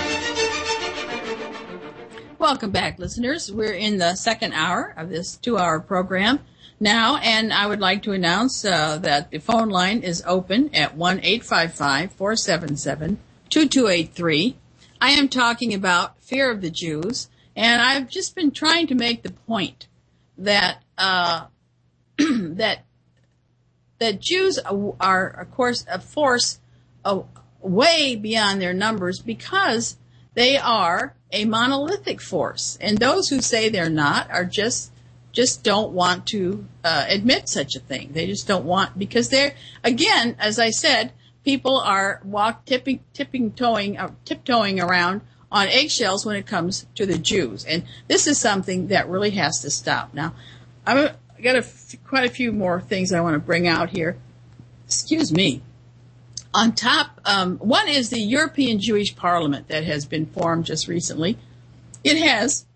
Welcome back, listeners. We're in the second hour of this two-hour program now, and I would like to announce uh, that the phone line is open at one eight five five, four seven seven, two two eight three. I am talking about fear of the Jews, and I've just been trying to make the point that uh, that that Jews are, of course, a force uh, way beyond their numbers because they are a monolithic force, and those who say they're not are just just don't want to uh, admit such a thing. They just don't want, because they're, again, as I said, people are walk tipping tipping toeing uh, tiptoeing around on eggshells when it comes to the Jews, and this is something that really has to stop. Now, I've got a f- quite a few more things I want to bring out here. Excuse me. On top, um, one is the European Jewish Parliament that has been formed just recently. It has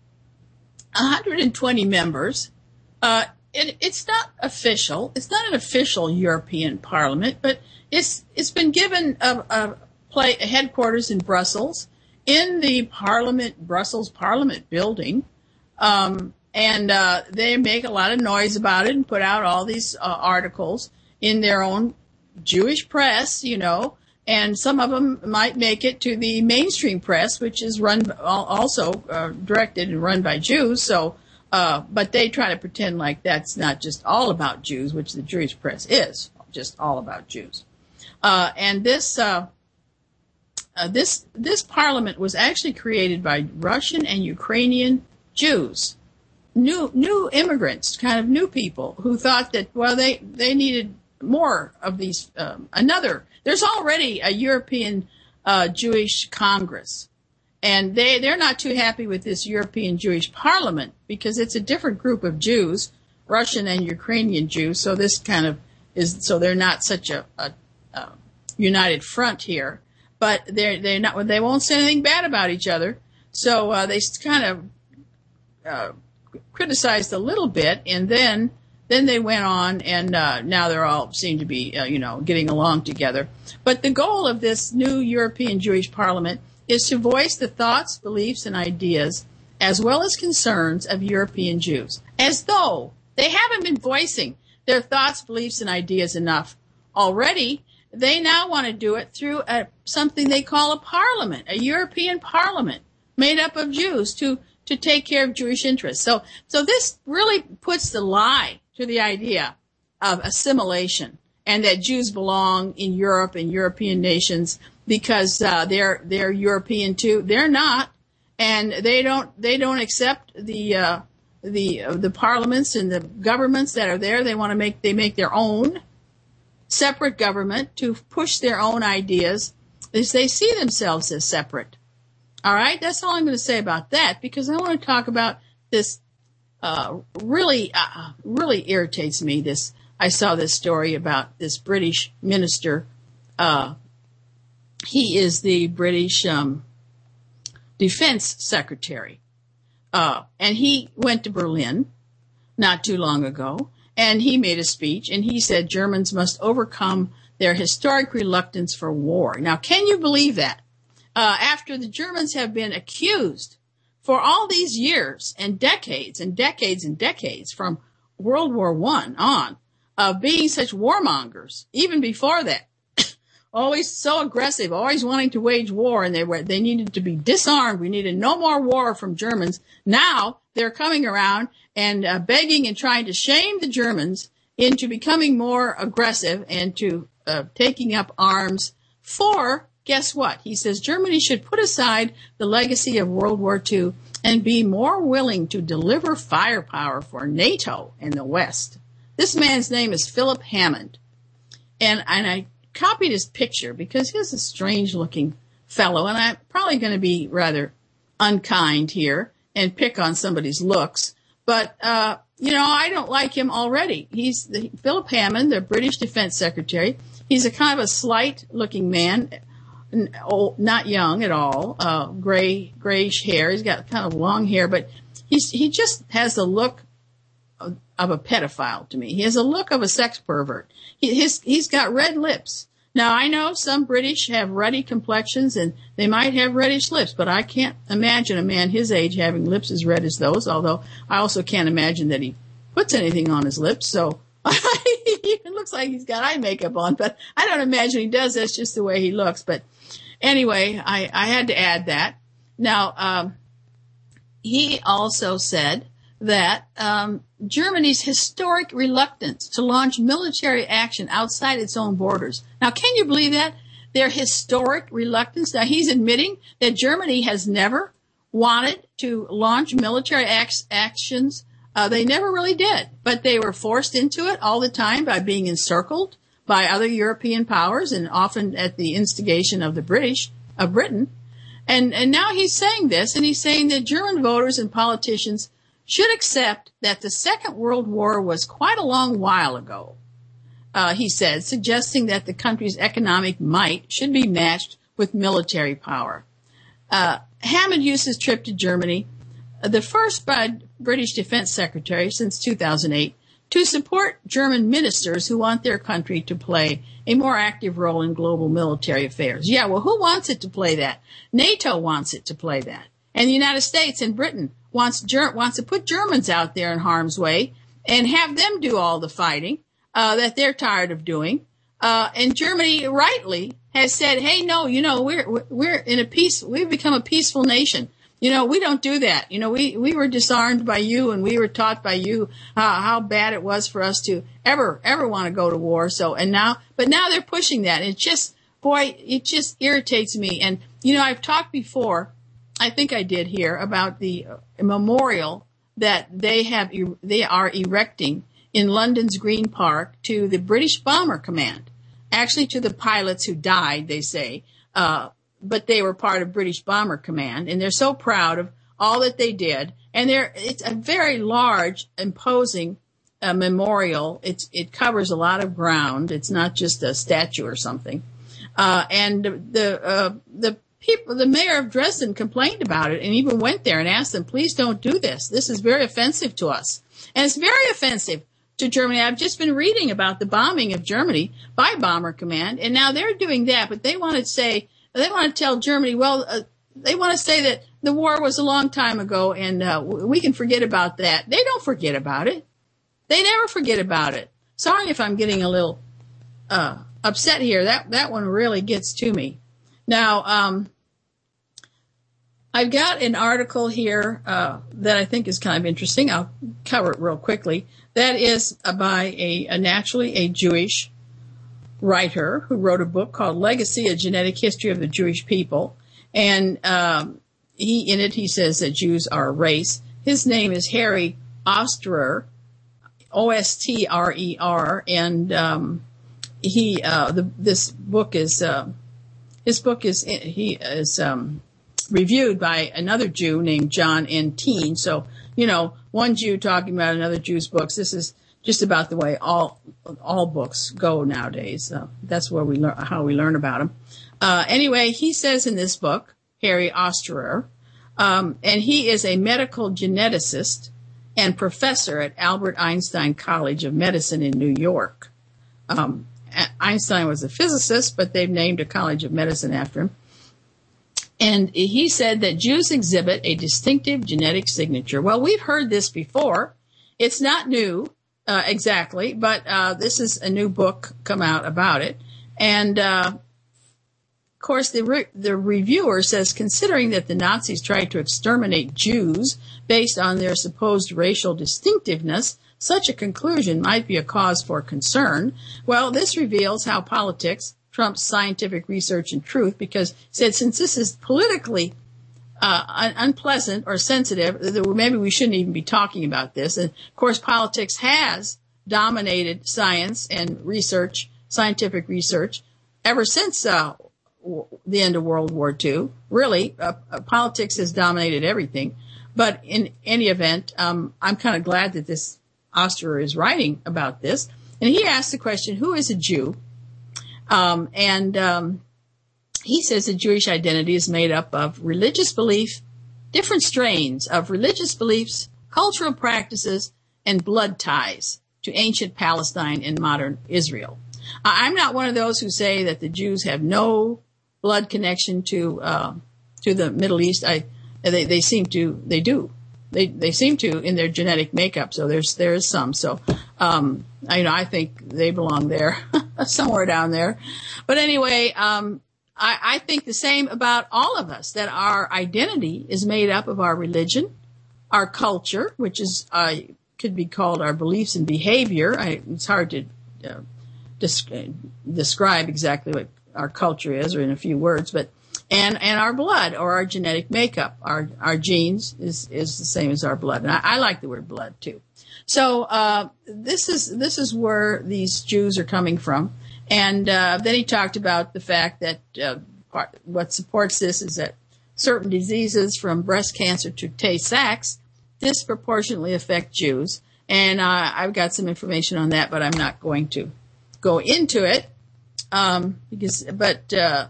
one hundred twenty members. Uh, it, it's not official. It's not an official European Parliament, but it's it's been given a, a, play, a headquarters in Brussels, in the Parliament Brussels Parliament building, um, and uh, they make a lot of noise about it and put out all these uh, articles in their own Jewish press, you know, and some of them might make it to the mainstream press, which is run also uh, directed and run by Jews. So, uh, but they try to pretend like that's not just all about Jews, which the Jewish press is just all about Jews. Uh, and this uh, uh, this this parliament was actually created by Russian and Ukrainian Jews, new new immigrants, kind of new people who thought that, well, they they needed more of these, um, another, there's already a European uh, Jewish Congress, and they, they're not too happy with this European Jewish Parliament because it's a different group of Jews, Russian and Ukrainian Jews, so this kind of is, so they're not such a, a, a united front here, but they're, they're not, they won't say anything bad about each other, so uh, they kind of uh, criticized a little bit, and then Then they went on, and uh, now they're all seem to be, uh, you know, getting along together. But the goal of this new European Jewish Parliament is to voice the thoughts, beliefs, and ideas, as well as concerns of European Jews, as though they haven't been voicing their thoughts, beliefs, and ideas enough already. They now want to do it through a, something they call a parliament, a European Parliament made up of Jews to to take care of Jewish interests. So, so this really puts the lie to the idea of assimilation and that Jews belong in Europe and European nations because uh, they're they're European too. They're not, and they don't they don't accept the uh, the uh, the parliaments and the governments that are there. They want to make they make their own separate government to push their own ideas. As they see themselves as separate. All right, that's all I'm going to say about that because I want to talk about this. Uh, really, uh, really irritates me. This I saw this story about this British minister. Uh, he is the British um, Defense Secretary, uh, and he went to Berlin not too long ago, and he made a speech, and he said Germans must overcome their historic reluctance for war. Now, can you believe that? Uh, after the Germans have been accused for all these years and decades and decades and decades from World War One on of being such warmongers, even before that, always so aggressive, always wanting to wage war, and they were they needed to be disarmed. We needed no more war from Germans. Now they're coming around and uh, begging and trying to shame the Germans into becoming more aggressive and to uh, taking up arms for. Guess what? He says Germany should put aside the legacy of World War Two and be more willing to deliver firepower for NATO and the West. This man's name is Philip Hammond. And, and I copied his picture because he's a strange-looking fellow, and I'm probably going to be rather unkind here and pick on somebody's looks. But, uh, you know, I don't like him already. He's the, Philip Hammond, the British Defense Secretary. He's a kind of a slight-looking man. n- old, not young at all, uh, gray, grayish hair. He's got kind of long hair, but he's, he just has the look of, of a pedophile to me. He has a look of a sex pervert. He, his, he's got red lips. Now, I know some British have ruddy complexions and they might have reddish lips, but I can't imagine a man his age having lips as red as those, although I also can't imagine that he puts anything on his lips. So it looks like he's got eye makeup on, but I don't imagine he does. That's just the way he looks. But anyway, I, I had to add that. Now, um, he also said that um, Germany's historic reluctance to launch military action outside its own borders. Now, can you believe that? Their historic reluctance. Now, he's admitting that Germany has never wanted to launch military ac- actions. Uh, they never really did, but they were forced into it all the time by being encircled by other European powers and often at the instigation of the British, of Britain. And, and now he's saying this, and he's saying that German voters and politicians should accept that the Second World War was quite a long while ago, uh, he said, suggesting that the country's economic might should be matched with military power. Uh, Hammond used his trip to Germany, uh, the first by British Defense Secretary since two thousand eight, to support German ministers who want their country to play a more active role in global military affairs. Yeah, well, who wants it to play that? NATO wants it to play that. And the United States and Britain wants Ger- wants to put Germans out there in harm's way and have them do all the fighting uh, that they're tired of doing. Uh, and Germany rightly has said, "Hey, no, you know, we're we're in a peace. We've become a peaceful nation. You know, we don't do that. You know, we we were disarmed by you, and we were taught by you uh, how bad it was for us to ever ever want to go to war. So, and now, but now they're pushing that. It just, boy, it just irritates me. And you know, I've talked before. I think I did here about the memorial that they have, they are erecting in London's Green Park to the British Bomber Command, actually to the pilots who died, they say, uh, but they were part of British Bomber Command, and they're so proud of all that they did. And they're, it's a very large, imposing uh, memorial. It's, it covers a lot of ground. It's not just a statue or something. Uh, and the, uh, the, People, the mayor of Dresden complained about it and even went there and asked them, please don't do this. This is very offensive to us. And it's very offensive to Germany. I've just been reading about the bombing of Germany by Bomber Command, and now they're doing that, but they want to say, they want to tell Germany, well, uh, they want to say that the war was a long time ago and uh, we can forget about that. They don't forget about it. They never forget about it. Sorry if I'm getting a little uh, upset here. That, that one really gets to me. Now, um, I've got an article here uh, that I think is kind of interesting. I'll cover it real quickly. That is by a, a naturally a Jewish writer who wrote a book called Legacy, A Genetic History of the Jewish People. And um, he in it, he says that Jews are a race. His name is Harry Osterer, O S T R E R. And um, he uh, the, this book is... Uh, His book is, he is um, reviewed by another Jew named John N. Teen. So, you know, one Jew talking about another Jew's books. This is just about the way all all books go nowadays. Uh, that's where we learn, how we learn about them. Uh, anyway, he says in this book, Harry Osterer, um, and he is a medical geneticist and professor at Albert Einstein College of Medicine in New York. Um, Einstein was a physicist, but they've named a college of medicine after him. And he said that Jews exhibit a distinctive genetic signature. Well, we've heard this before. It's not new uh, exactly, but uh, this is a new book come out about it. And, uh, of course, the, re- the reviewer says, considering that the Nazis tried to exterminate Jews based on their supposed racial distinctiveness, such a conclusion might be a cause for concern. Well, this reveals how politics trumps scientific research and truth, because it said since this is politically uh, un- unpleasant or sensitive, maybe we shouldn't even be talking about this. And, of course, politics has dominated science and research, scientific research, ever since uh, the end of World War Two. Really, uh, uh, politics has dominated everything. But in any event, um, I'm kind of glad that this Osterer is writing about this. And he asked the question, who is a Jew? Um, and um, he says the Jewish identity is made up of religious belief, different strains of religious beliefs, cultural practices, and blood ties to ancient Palestine and modern Israel. I'm not one of those who say that the Jews have no blood connection to uh, to the Middle East. I they they seem to they do they they seem to in their genetic makeup. So there's there is some. So um, I you know I think they belong there somewhere down there. But anyway, um, I, I think the same about all of us, that our identity is made up of our religion, our culture, which is uh, could be called our beliefs and behavior. I, it's hard to uh, des- describe exactly what our culture is, or in a few words, but and and our blood, or our genetic makeup. Our our genes is is the same as our blood, and I, I like the word blood too. So uh, this is this is where these Jews are coming from. And uh, then he talked about the fact that uh, part, what supports this is that certain diseases, from breast cancer to Tay-Sachs, disproportionately affect Jews. And uh, I've got some information on that, but I'm not going to go into it. Um, because, but uh,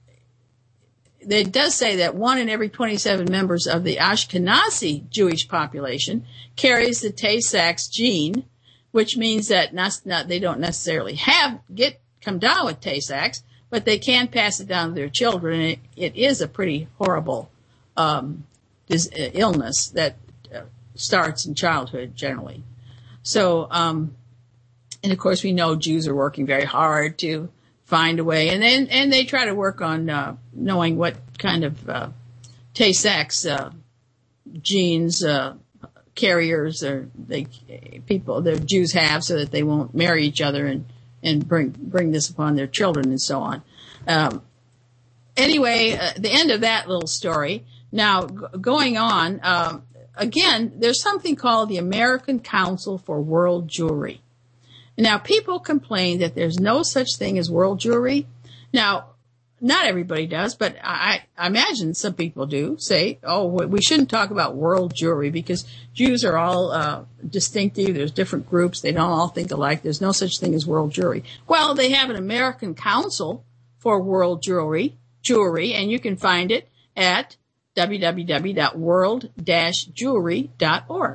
it does say that one in every twenty-seven members of the Ashkenazi Jewish population carries the Tay-Sachs gene, which means that not, not, they don't necessarily have get come down with Tay-Sachs, but they can pass it down to their children. And it, it is a pretty horrible um, this, uh, illness that uh, starts in childhood generally. So, um, and of course, we know Jews are working very hard to find a way, and then and they try to work on uh, knowing what kind of uh, Tay-Sachs uh, genes. Uh, carriers or they people the Jews have, so that they won't marry each other and and bring bring this upon their children and so on. Um, anyway, uh, the end of that little story. Now g- going on um, again, there's something called the American Council for World Jewry. Now people complain that there's no such thing as world Jewry. Now, not everybody does, but I, I imagine some people do say, oh, we shouldn't talk about world Jewry because Jews are all uh, distinctive. There's different groups. They don't all think alike. There's no such thing as world Jewry. Well, they have an American Council for World Jewry, Jewry, and you can find it at w w w dot world dash jewry dot org.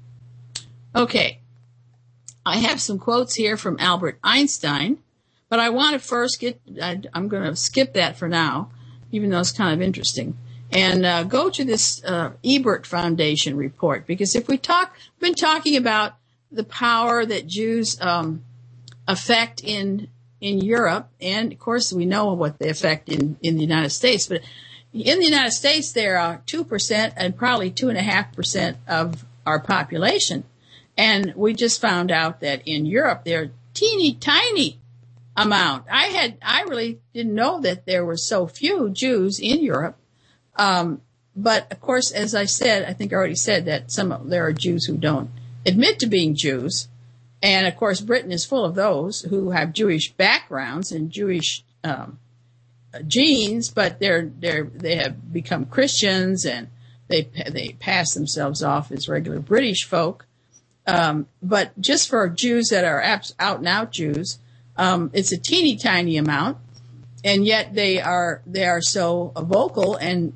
Okay. I have some quotes here from Albert Einstein. But I want to first get, I, I'm going to skip that for now, even though it's kind of interesting, and uh, go to this uh, Ebert Foundation report. Because if we talk, we've been talking about the power that Jews um, affect in in Europe, and of course we know what they affect in, in the United States. But in the United States, there are two percent and probably two point five percent of our population. And we just found out that in Europe, they're teeny tiny amount. I had, I really didn't know that there were so few Jews in Europe. Um, but of course, as I said, I think I already said that some, there are Jews who don't admit to being Jews. And of course, Britain is full of those who have Jewish backgrounds and Jewish, um, genes, but they're, they're, they have become Christians and they, they pass themselves off as regular British folk. Um, but just for Jews that are out and out Jews, Um, it's a teeny tiny amount, and yet they are they are so vocal, and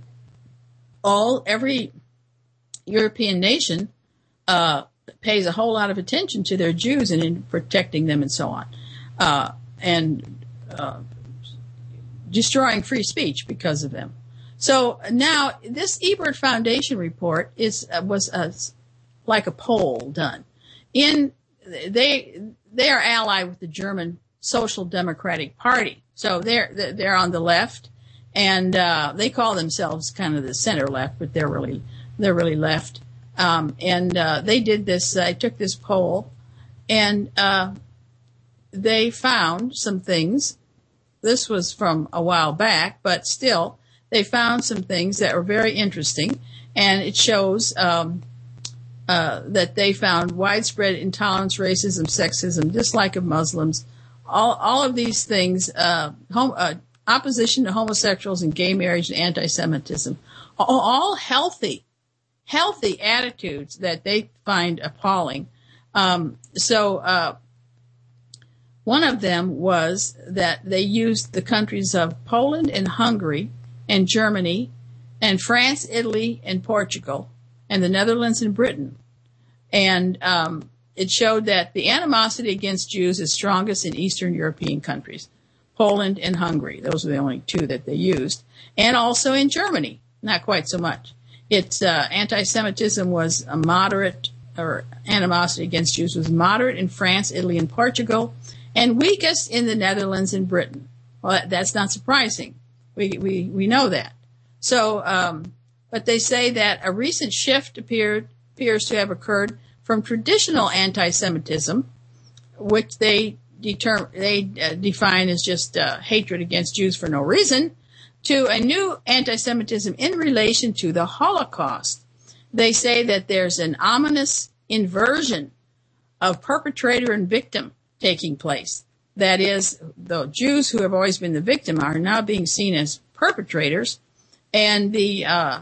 all every European nation uh, pays a whole lot of attention to their Jews and in protecting them and so on, uh, and uh, destroying free speech because of them. So now this Ebert Foundation report is uh, was a, like a poll done. In they they are allied with the German Social Democratic Party. So they're, they're on the left, and, uh, they call themselves kind of the center left, but they're really, they're really left. Um, and, uh, they did this, I uh, took this poll, and, uh, they found some things. This was from a while back, but still, they found some things that were very interesting, and it shows, um, uh, that they found widespread intolerance, racism, sexism, dislike of Muslims, All, all of these things, uh, home, uh, opposition to homosexuals and gay marriage and anti-Semitism, all, all healthy, healthy attitudes that they find appalling. Um, so, uh, One of them was that they used the countries of Poland and Hungary and Germany and France, Italy, and Portugal, and the Netherlands and Britain. And um, it showed that the animosity against Jews is strongest in Eastern European countries, Poland and Hungary. Those were the only two that they used. And also in Germany, not quite so much. Its uh, anti-Semitism was a moderate, or animosity against Jews was moderate in France, Italy, and Portugal, and weakest in the Netherlands and Britain. Well, that, that's not surprising. We we we know that. So, um, but they say that a recent shift appeared appears to have occurred from traditional anti-Semitism, which they determine they uh, define as just uh, hatred against Jews for no reason, to a new anti-Semitism in relation to the Holocaust. They say that there's an ominous inversion of perpetrator and victim taking place. That is, the Jews who have always been the victim are now being seen as perpetrators, and the uh,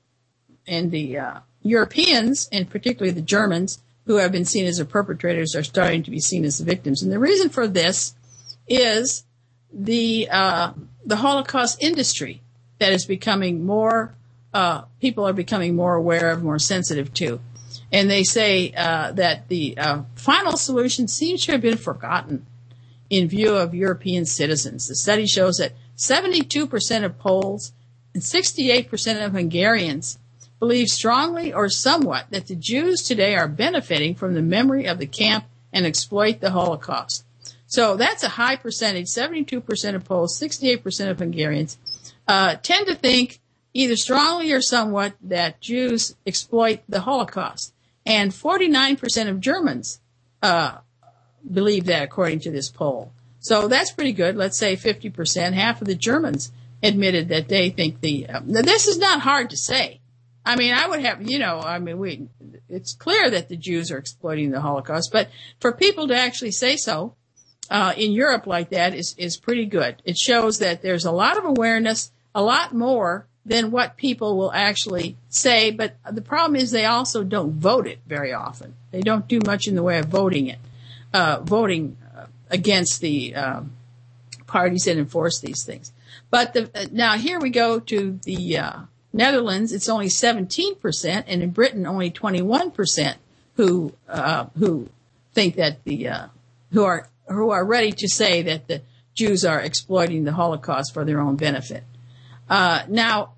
and the uh, Europeans, and particularly the Germans, who have been seen as the perpetrators, are starting to be seen as the victims. And the reason for this is the uh, the Holocaust industry that is becoming more, uh, people are becoming more aware of, more sensitive to. And they say uh, that the uh, final solution seems to have been forgotten in view of European citizens. The study shows that seventy-two percent of Poles and sixty-eight percent of Hungarians believe strongly or somewhat that the Jews today are benefiting from the memory of the camp and exploit the Holocaust. So that's a high percentage. seventy-two percent of Poles, sixty-eight percent of Hungarians uh, tend to think either strongly or somewhat that Jews exploit the Holocaust. And forty-nine percent of Germans uh, believe that, according to this poll. So that's pretty good. Let's say fifty percent. Half of the Germans admitted that they think the uh, – this is not hard to say. I mean, I would have – you know, I mean, we it's clear that the Jews are exploiting the Holocaust. But for people to actually say so uh, in Europe like that is, is pretty good. It shows that there's a lot of awareness, a lot more than what people will actually say. But the problem is they also don't vote it very often. They don't do much in the way of voting it, uh, voting against the uh, parties that enforce these things. But the, uh, now here we go to the uh, Netherlands. It's only seventeen percent, and in Britain only twenty-one percent who uh, who think that the uh, who are who are ready to say that the Jews are exploiting the Holocaust for their own benefit. Uh, now,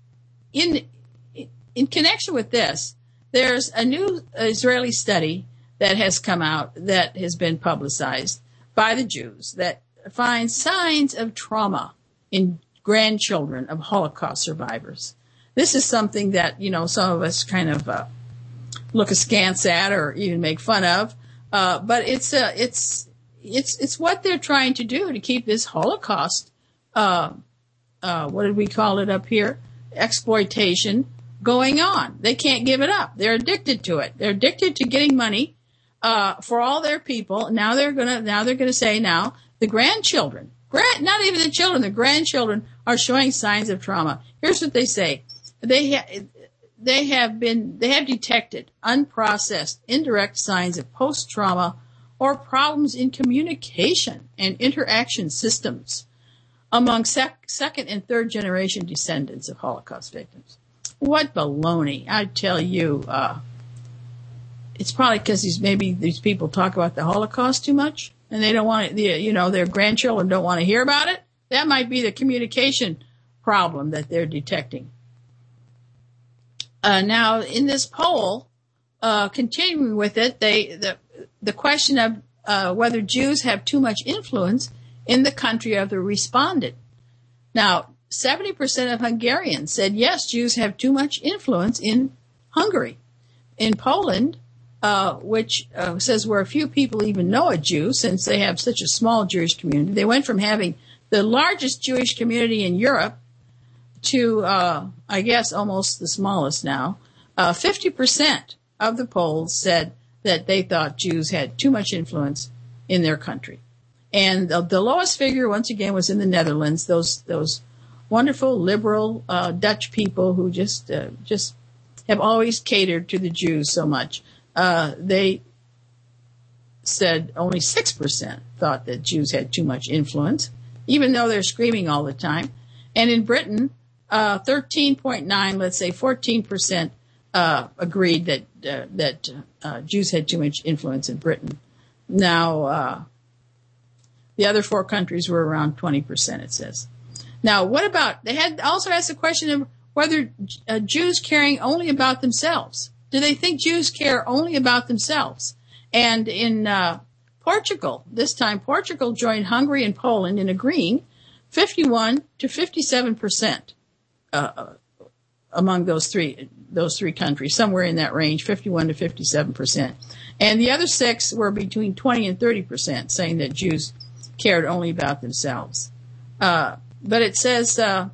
in in connection with this, there's a new Israeli study that has come out that has been publicized by the Jews that finds signs of trauma in grandchildren of Holocaust survivors. This is something that, you know, some of us kind of uh, look askance at or even make fun of, uh, but it's uh, it's it's it's what they're trying to do to keep this Holocaust. Uh, Uh, what did we call it up here? Exploitation going on. They can't give it up. They're addicted to it. They're addicted to getting money uh, for all their people. Now they're gonna. Now they're gonna say now the grandchildren, grand, not even the children, the grandchildren are showing signs of trauma. Here's what they say: they ha- they have been they have detected unprocessed indirect signs of post-trauma or problems in communication and interaction systems among sec- second and third generation descendants of Holocaust victims. What baloney. I tell you, uh, it's probably because these, maybe these people talk about the Holocaust too much and they don't want to, you know, their grandchildren don't want to hear about it. That might be the communication problem that they're detecting. Uh, now, in this poll, uh, continuing with it, they, the, the question of uh, whether Jews have too much influence in the country of the respondent. Now, seventy percent of Hungarians said, yes, Jews have too much influence in Hungary. In Poland, uh, which uh, says where a few people even know a Jew, since they have such a small Jewish community, they went from having the largest Jewish community in Europe to, uh, I guess, almost the smallest now. Uh, fifty percent of the Poles said that they thought Jews had too much influence in their country. And the, the lowest figure, once again, was in the Netherlands. Those those wonderful liberal uh, Dutch people who just uh, just have always catered to the Jews so much. Uh, they said only six percent thought that Jews had too much influence, even though they're screaming all the time. And in Britain, uh, thirteen point nine, let's say fourteen percent uh, agreed that uh, that uh, Jews had too much influence in Britain. Now, uh, the other four countries were around twenty percent, it says. Now, what about, they had also asked the question of whether uh, Jews caring only about themselves. Do they think Jews care only about themselves? And in uh, Portugal, this time Portugal joined Hungary and Poland in agreeing fifty-one to fifty-seven percent uh, among those three those three countries, somewhere in that range, fifty-one to fifty-seven percent. And the other six were between twenty and thirty percent, saying that Jews cared only about themselves. Uh, but it says, uh,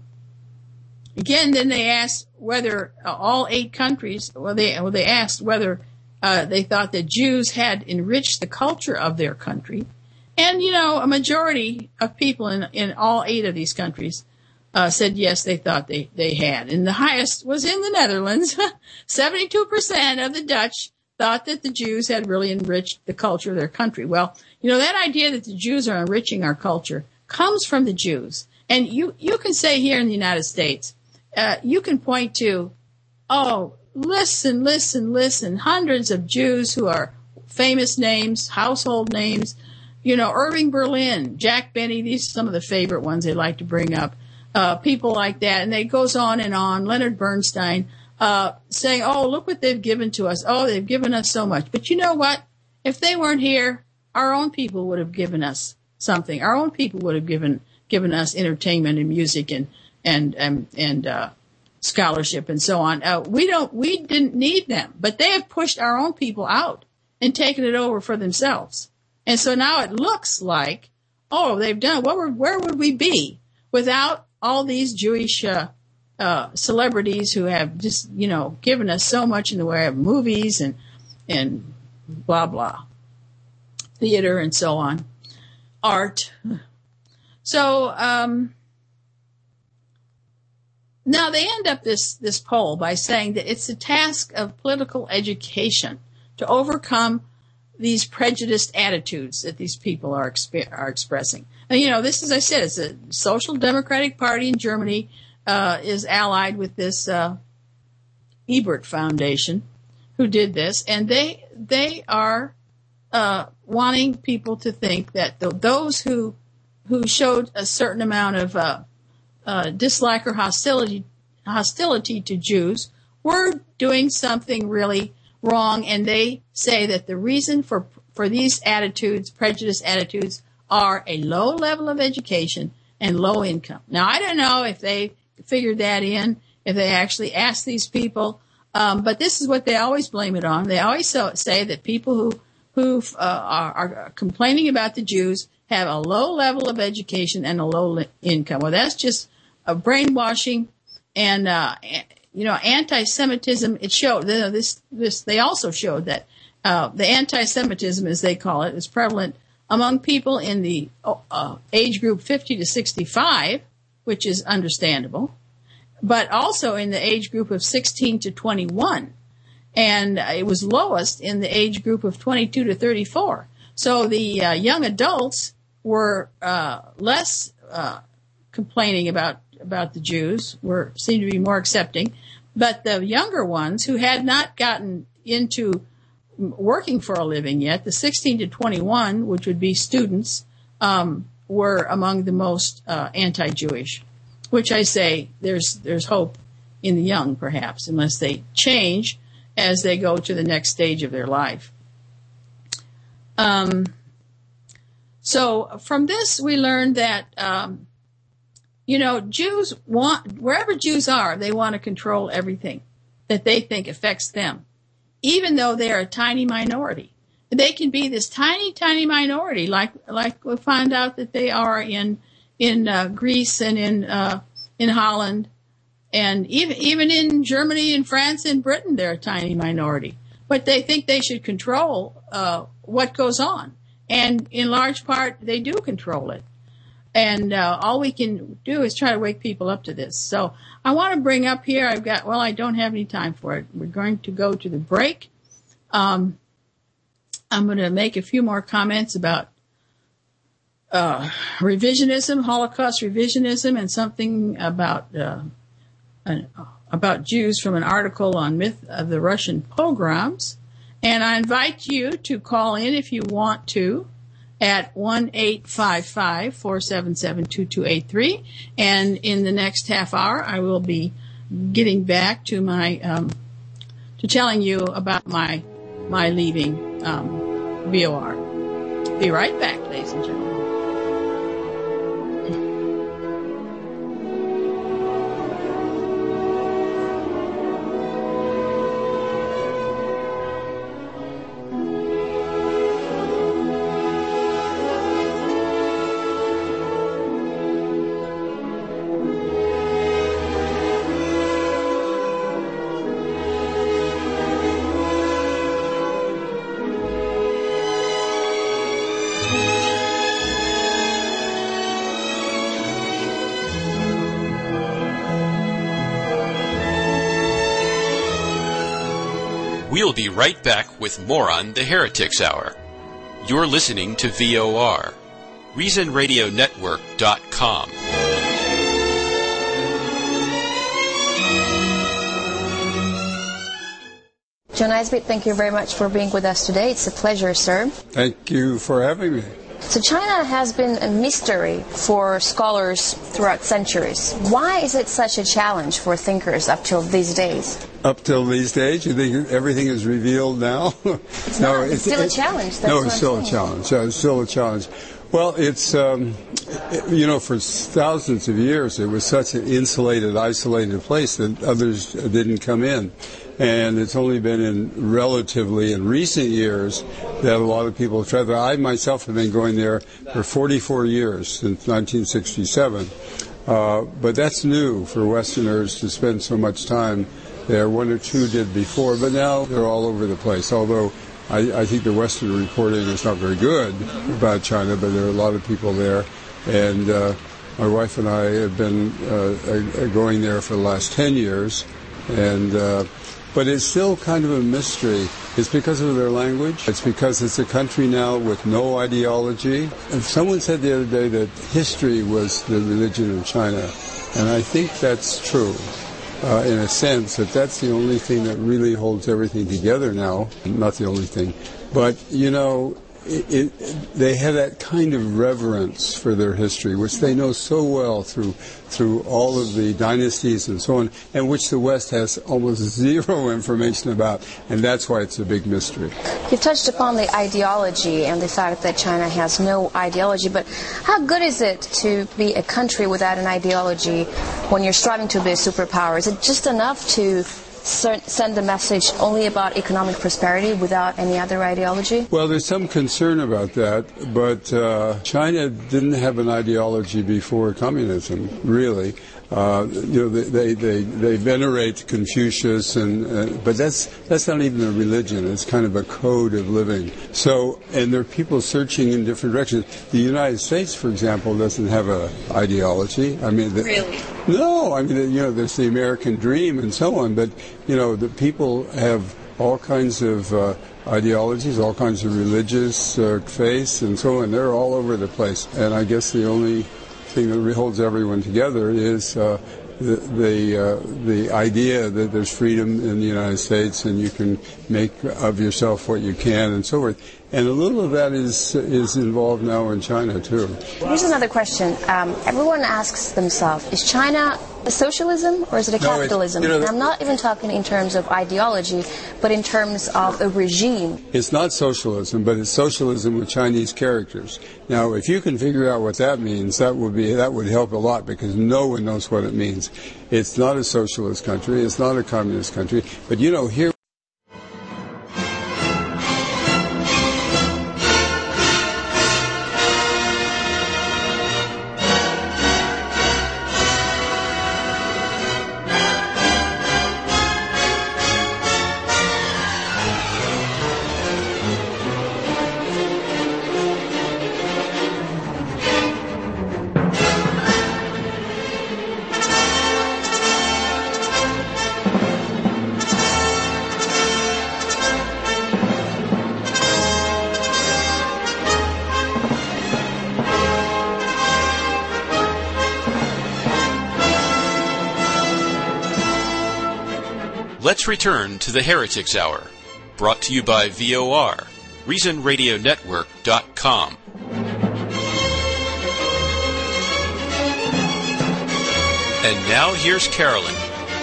again, then they asked whether uh, all eight countries, well, they, well, they asked whether uh, they thought that Jews had enriched the culture of their country. And, you know, a majority of people in, in all eight of these countries uh, said yes, they thought they, they had. And the highest was in the Netherlands. seventy-two percent of the Dutch thought that the Jews had really enriched the culture of their country. Well, you know, that idea that the Jews are enriching our culture comes from the Jews. And you, you can say here in the United States, uh, you can point to, oh, listen, listen, listen, hundreds of Jews who are famous names, household names, you know, Irving Berlin, Jack Benny, these are some of the favorite ones they like to bring up, uh, people like that. And it goes on and on, Leonard Bernstein, uh, saying, oh, look what they've given to us. Oh, they've given us so much. But you know what? If they weren't here, our own people would have given us something. Our own people would have given given us entertainment and music and and and, and uh, scholarship and so on. Uh, we don't we didn't need them, but they have pushed our own people out and taken it over for themselves. And so now it looks like, oh, they've done. What were, where would we be without all these Jewish uh, uh, celebrities who have just, you know, given us so much in the way of movies and and blah blah, theater and so on, art. So um, now they end up this this poll by saying that it's the task of political education to overcome these prejudiced attitudes that these people are exp- are expressing. And, you know, this, as I said, it's a Social Democratic Party in Germany uh, is allied with this uh, Ebert Foundation, who did this, and they they are uh, wanting people to think that th- those who who showed a certain amount of uh, uh, dislike or hostility hostility to Jews were doing something really wrong, and they say that the reason for for these attitudes, prejudiced attitudes, are a low level of education and low income. Now, I don't know if they figured that in, if they actually asked these people, um, but this is what they always blame it on. They always so, say that people who who uh, are, are complaining about the Jews have a low level of education and a low li- income. Well, that's just a brainwashing and uh, you know, anti-Semitism. It showed this. This they also showed that uh, the anti-Semitism, as they call it, is prevalent among people in the uh, age group fifty to sixty-five, which is understandable, but also in the age group of sixteen to twenty-one, and it was lowest in the age group of twenty-two to thirty-four. So the uh, young adults were uh, less uh, complaining about about the Jews, were seemed to be more accepting, but the younger ones who had not gotten into working for a living yet, the sixteen to twenty-one, which would be students, um, were among the most uh, anti-Jewish. Which I say there's there's hope in the young, perhaps, unless they change as they go to the next stage of their life. Um, so from this, we learned that, um, you know, Jews want, wherever Jews are, they want to control everything that they think affects them, even though they are a tiny minority. They can be this tiny, tiny minority, like like we find out that they are in in uh, Greece and in uh, in Holland, and even even in Germany and France and Britain, they're a tiny minority. But they think they should control uh, what goes on, and in large part, they do control it. And uh, all we can do is try to wake people up to this. So I want to bring up here. I've got well, I don't have any time for it. We're going to go to the break. Um, I'm going to make a few more comments about uh, revisionism, Holocaust revisionism, and something about uh, an, about Jews from an article on Myth of the Russian Pogroms. And I invite you to call in if you want to at one eight five five, four seven seven, two two eight three. And in the next half hour, I will be getting back to my um, to telling you about my my leaving um, V O R. Be right back, ladies and gentlemen. We'll be right back with more on the Heretics Hour. You're listening to V O R, Reason Radio Network dot com. Joe Nisbet, thank you very much for being with us today. It's a pleasure, sir. Thank you for having me. So China has been a mystery for scholars throughout centuries. Why is it such a challenge for thinkers up till these days? Up till these days? You think everything is revealed now? It's no, not. It's, it's still it, a challenge. That's no, it's still saying. a challenge. Uh, it's still a challenge. Well, it's, um, it, you know, for thousands of years, it was such an insulated, isolated place that others didn't come in. And it's only been in relatively in recent years that a lot of people have tried. I myself have been going there for forty-four years, since nineteen sixty-seven. Uh, but that's new for Westerners to spend so much time there. One or two did before, but now they're all over the place. Although I, I think the Western reporting is not very good about China, but there are a lot of people there. And uh, my wife and I have been uh, going there for the last ten years. And uh, But it's still kind of a mystery. It's because of their language. It's because it's a country now with no ideology. And someone said the other day that history was the religion of China. And I think that's true, uh, in a sense, that that's the only thing that really holds everything together now. Not the only thing. But, you know, It, it, they have that kind of reverence for their history, which they know so well through through all of the dynasties and so on, and which the West has almost zero information about, and that's why it's a big mystery. You've touched upon the ideology and the fact that China has no ideology, but how good is it to be a country without an ideology when you're striving to be a superpower? Is it just enough to send a message only about economic prosperity without any other ideology? Well, there's some concern about that, but uh, China didn't have an ideology before communism, really. Uh, you know, they, they, they venerate Confucius, and uh, but that's that's not even a religion. It's kind of a code of living. So, and there are people searching in different directions. The United States, for example, doesn't have an ideology. I mean, the, really? No, I mean, you know, there's the American dream and so on, but you know, the people have all kinds of uh, ideologies, all kinds of religious uh, faiths and so on. They're all over the place, and I guess the only thing that holds everyone together is uh, the the, uh, the idea that there's freedom in the United States and you can make of yourself what you can and so forth. And a little of that is is involved now in China too. Here's another question. Um, everyone asks themselves, is China a socialism or is it a no, capitalism? You know, and I'm not even talking in terms of ideology, but in terms of a regime. It's not socialism, but it's socialism with Chinese characters. Now, if you can figure out what that means, that would be that would help a lot, because no one knows what it means. It's not a socialist country. It's not a communist country. But you know, here. let's return to the Heretics Hour, brought to you by V O R, Reason Radio Network dot com. And now here's Carolyn.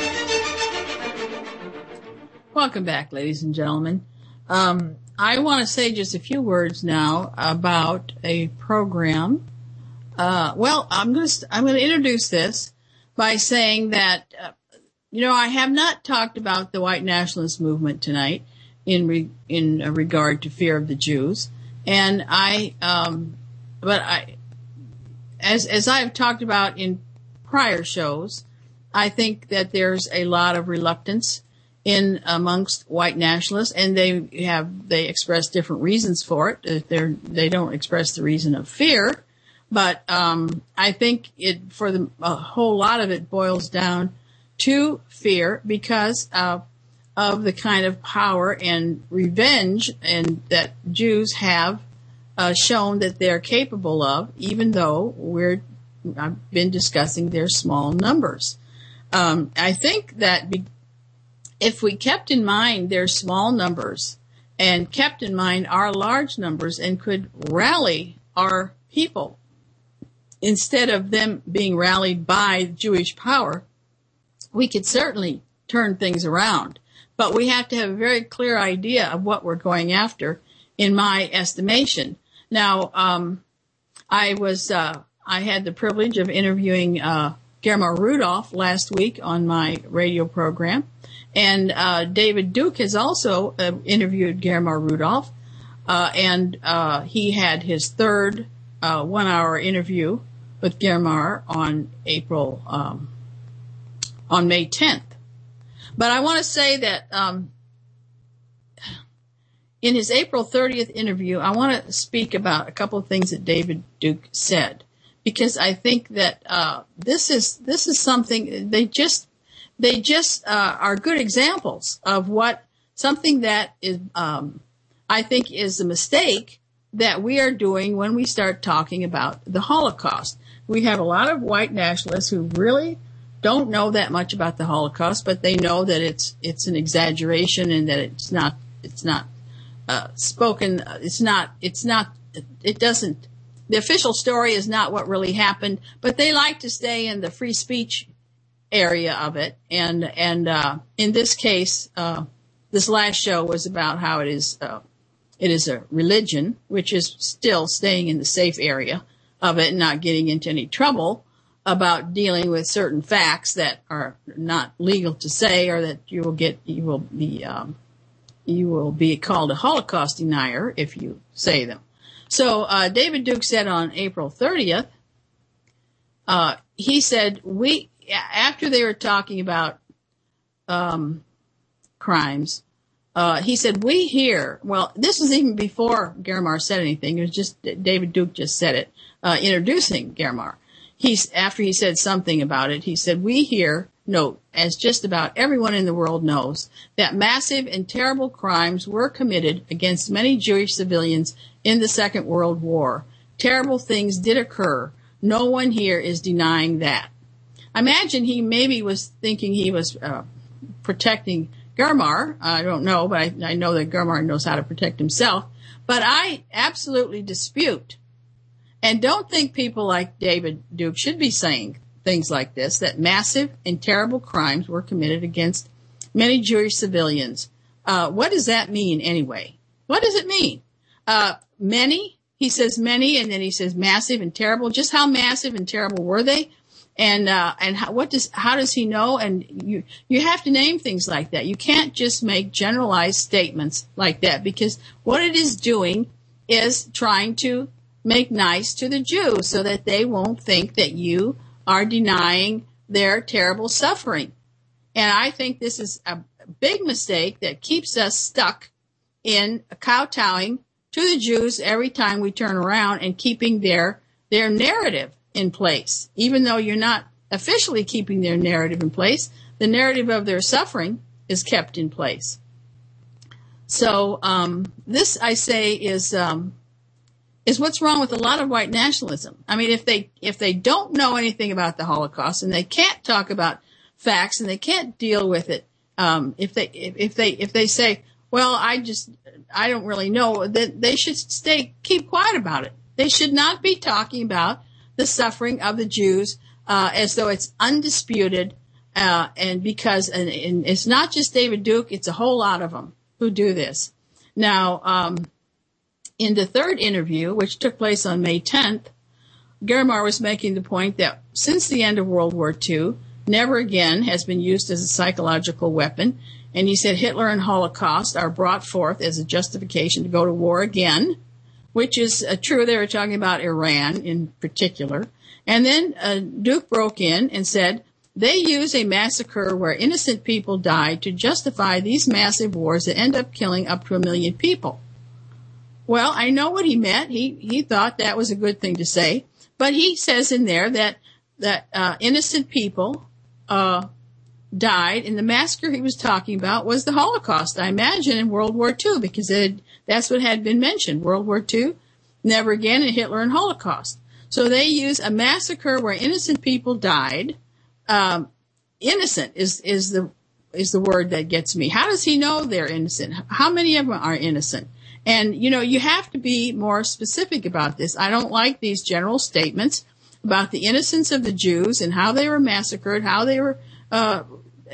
Welcome back, ladies and gentlemen. Um, I want to say just a few words now about a program. Uh, well, I'm going to I'm going to introduce this by saying that uh, you know I have not talked about the white nationalist movement tonight in re, in regard to fear of the Jews, and I um, but I as as I have talked about in prior shows, I think that there's a lot of reluctance in amongst white nationalists, and they have they express different reasons for it. They're, they don't express the reason of fear, but um, I think it for the a whole lot of it boils down to fear because of of the kind of power and revenge and that Jews have uh, shown that they're capable of, even though we're I've been discussing their small numbers. Um, I think that. Be, If we kept in mind their small numbers and kept in mind our large numbers and could rally our people instead of them being rallied by Jewish power, we could certainly turn things around. But we have to have a very clear idea of what we're going after, in my estimation. Now, um, I was uh, I had the privilege of interviewing uh, Germar Rudolph last week on my radio program. And uh, David Duke has also uh, interviewed Germar Rudolph, uh, and uh, he had his third uh, one-hour interview with Germar on April, um, on May tenth. But I want to say that um, in his April thirtieth interview, I want to speak about a couple of things that David Duke said, because I think that uh, this is this is something they just. They just uh, are good examples of what something that is, um, I think, is a mistake that we are doing when we start talking about the Holocaust. We have a lot of white nationalists who really don't know that much about the Holocaust, but they know that it's it's an exaggeration and that it's not it's not uh, spoken. It's not it's not it doesn't. The official story is not what really happened, but they like to stay in the free speech area of it, and and uh, in this case, uh, this last show was about how it is uh, it is a religion, which is still staying in the safe area of it, and not getting into any trouble about dealing with certain facts that are not legal to say, or that you will get you will be um, you will be called a Holocaust denier if you say them. So uh, David Duke said on April thirtieth, uh, he said we. After they were talking about um, crimes, uh, he said, we here, well, this was even before Germar said anything. It was just David Duke just said it, uh, introducing Germar. He's, after he said something about it, he said, we here note, as just about everyone in the world knows, that massive and terrible crimes were committed against many Jewish civilians in the Second World War. Terrible things did occur. No one here is denying that. I imagine he maybe was thinking he was uh, protecting Germar. I don't know, but I, I know that Germar knows how to protect himself. But I absolutely dispute, and don't think people like David Duke should be saying things like this, that massive and terrible crimes were committed against many Jewish civilians. Uh, what does that mean anyway? What does it mean? Uh, many, he says many, and then he says massive and terrible. Just how massive and terrible were they? And, uh, and how, what does, how does he know? And you, you have to name things like that. You can't just make generalized statements like that, because what it is doing is trying to make nice to the Jews so that they won't think that you are denying their terrible suffering. And I think this is a big mistake that keeps us stuck in kowtowing to the Jews every time we turn around and keeping their, their narrative in place. Even though you're not officially keeping their narrative in place, the narrative of their suffering is kept in place. So um, this, I say, is um, is what's wrong with a lot of white nationalism. I mean, if they if they don't know anything about the Holocaust and they can't talk about facts and they can't deal with it Um, if they if, if they if they say, well, I just I don't really know, that they should stay keep quiet about it. They should not be talking about the suffering of the Jews uh, as though it's undisputed, uh, and because and, and it's not just David Duke, it's a whole lot of them who do this. Now, um, in the third interview, which took place on May tenth, Gerimar was making the point that since the end of World War Two, never again has been used as a psychological weapon. And he said Hitler and Holocaust are brought forth as a justification to go to war again, which is uh, true. They were talking about Iran in particular. And then uh, Duke broke in and said they use a massacre where innocent people died to justify these massive wars that end up killing up to a million people. Well, I know what he meant. He he thought that was a good thing to say. But he says in there that, that uh, innocent people uh died, and the massacre he was talking about was the Holocaust, I imagine, in World War Two, because it, that's what had been mentioned, World War Two, never again, and Hitler and Holocaust. So they use a massacre where innocent people died. Um, innocent is, is the is the word that gets me. How does he know they're innocent? How many of them are innocent? And, you know, you have to be more specific about this. I don't like these general statements about the innocence of the Jews and how they were massacred, how they were uh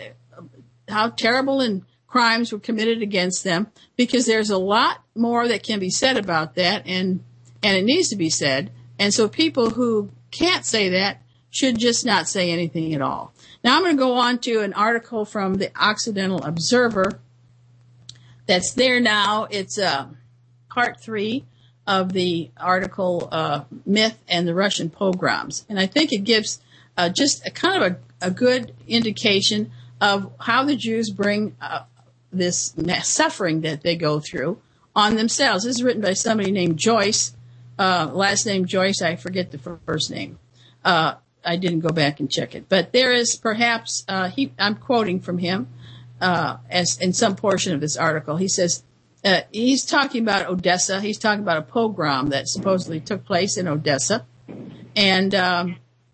how terrible and crimes were committed against them, because there's a lot more that can be said about that, and and it needs to be said. And so people who can't say that should just not say anything at all. Now I'm going to go on to an article from the Occidental Observer that's there now. It's uh, part three of the article, uh, Myth and the Russian Pogroms. And I think it gives uh, just a kind of a, a good indication of how the Jews bring uh, this suffering that they go through on themselves. This is written by somebody named Joyce. Uh, last name Joyce, I forget the first name. Uh, I didn't go back and check it. But there is perhaps, uh, he, I'm quoting from him uh, as in some portion of this article. He says, uh, he's talking about Odessa. He's talking about a pogrom that supposedly took place in Odessa. And um,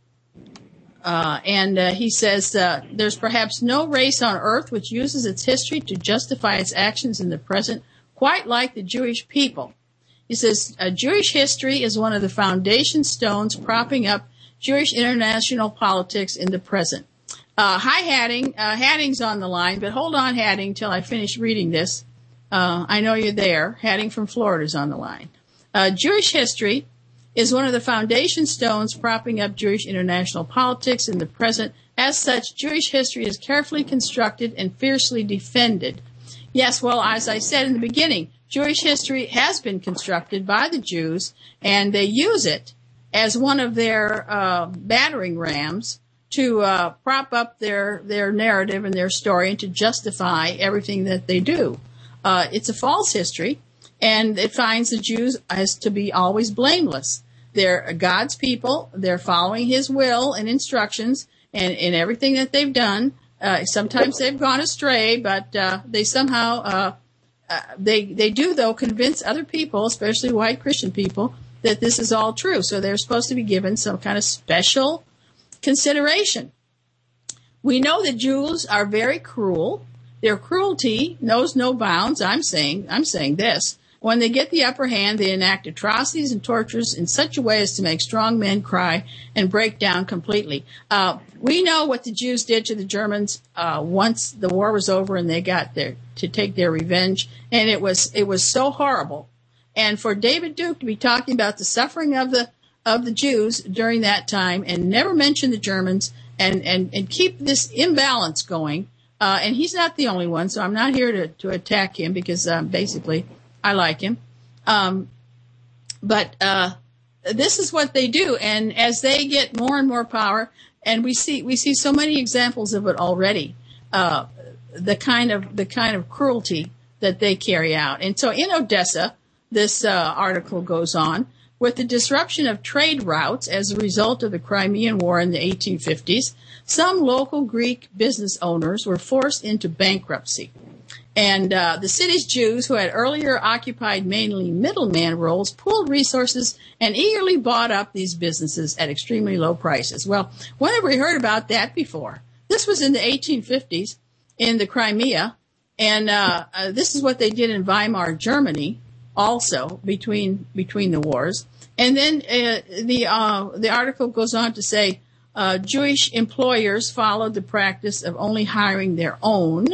uh, and uh, he says, uh, there's perhaps no race on earth which uses its history to justify its actions in the present, quite like the Jewish people. He says, uh, Jewish history is one of the foundation stones propping up Jewish international politics in the present. Uh, hi, Hadding. Uh, Hadding's on the line, but hold on, Hadding, till I finish reading this. Uh, I know you're there. Hadding from Florida is on the line. Uh, Jewish history is one of the foundation stones propping up Jewish international politics in the present. As such, Jewish history is carefully constructed and fiercely defended. Yes, well, as I said in the beginning, Jewish history has been constructed by the Jews, and they use it as one of their uh, battering rams to uh, prop up their, their narrative and their story and to justify everything that they do. Uh, it's a false history, and it finds the Jews as to be always blameless. They're God's people. They're following his will and instructions and in everything that they've done. Uh, sometimes they've gone astray, but uh, they somehow, uh, uh, they they do, though, convince other people, especially white Christian people, that this is all true. So they're supposed to be given some kind of special consideration. We know that Jews are very cruel. Their cruelty knows no bounds. I'm saying, I'm saying this. When they get the upper hand, they enact atrocities and tortures in such a way as to make strong men cry and break down completely. Uh, we know what the Jews did to the Germans uh, once the war was over and they got there to take their revenge, and it was it was so horrible. And for David Duke to be talking about the suffering of the of the Jews during that time and never mention the Germans and and and keep this imbalance going, uh, and he's not the only one, so I'm not here to to attack him because um, basically. I like him. Um, but uh, this is what they do. And as they get more and more power, and we see we see so many examples of it already, uh, the kind of the kind of cruelty that they carry out. And so in Odessa, this uh, article goes on, with the disruption of trade routes as a result of the Crimean War in the eighteen fifties, some local Greek business owners were forced into bankruptcy. And uh, the city's Jews, who had earlier occupied mainly middleman roles, pooled resources and eagerly bought up these businesses at extremely low prices. Well, when have we heard about that before? This was in the eighteen fifties, in the Crimea. And uh, uh, this is what they did in Weimar, Germany, also between between the wars. And then uh, the uh, the article goes on to say uh, Jewish employers followed the practice of only hiring their own.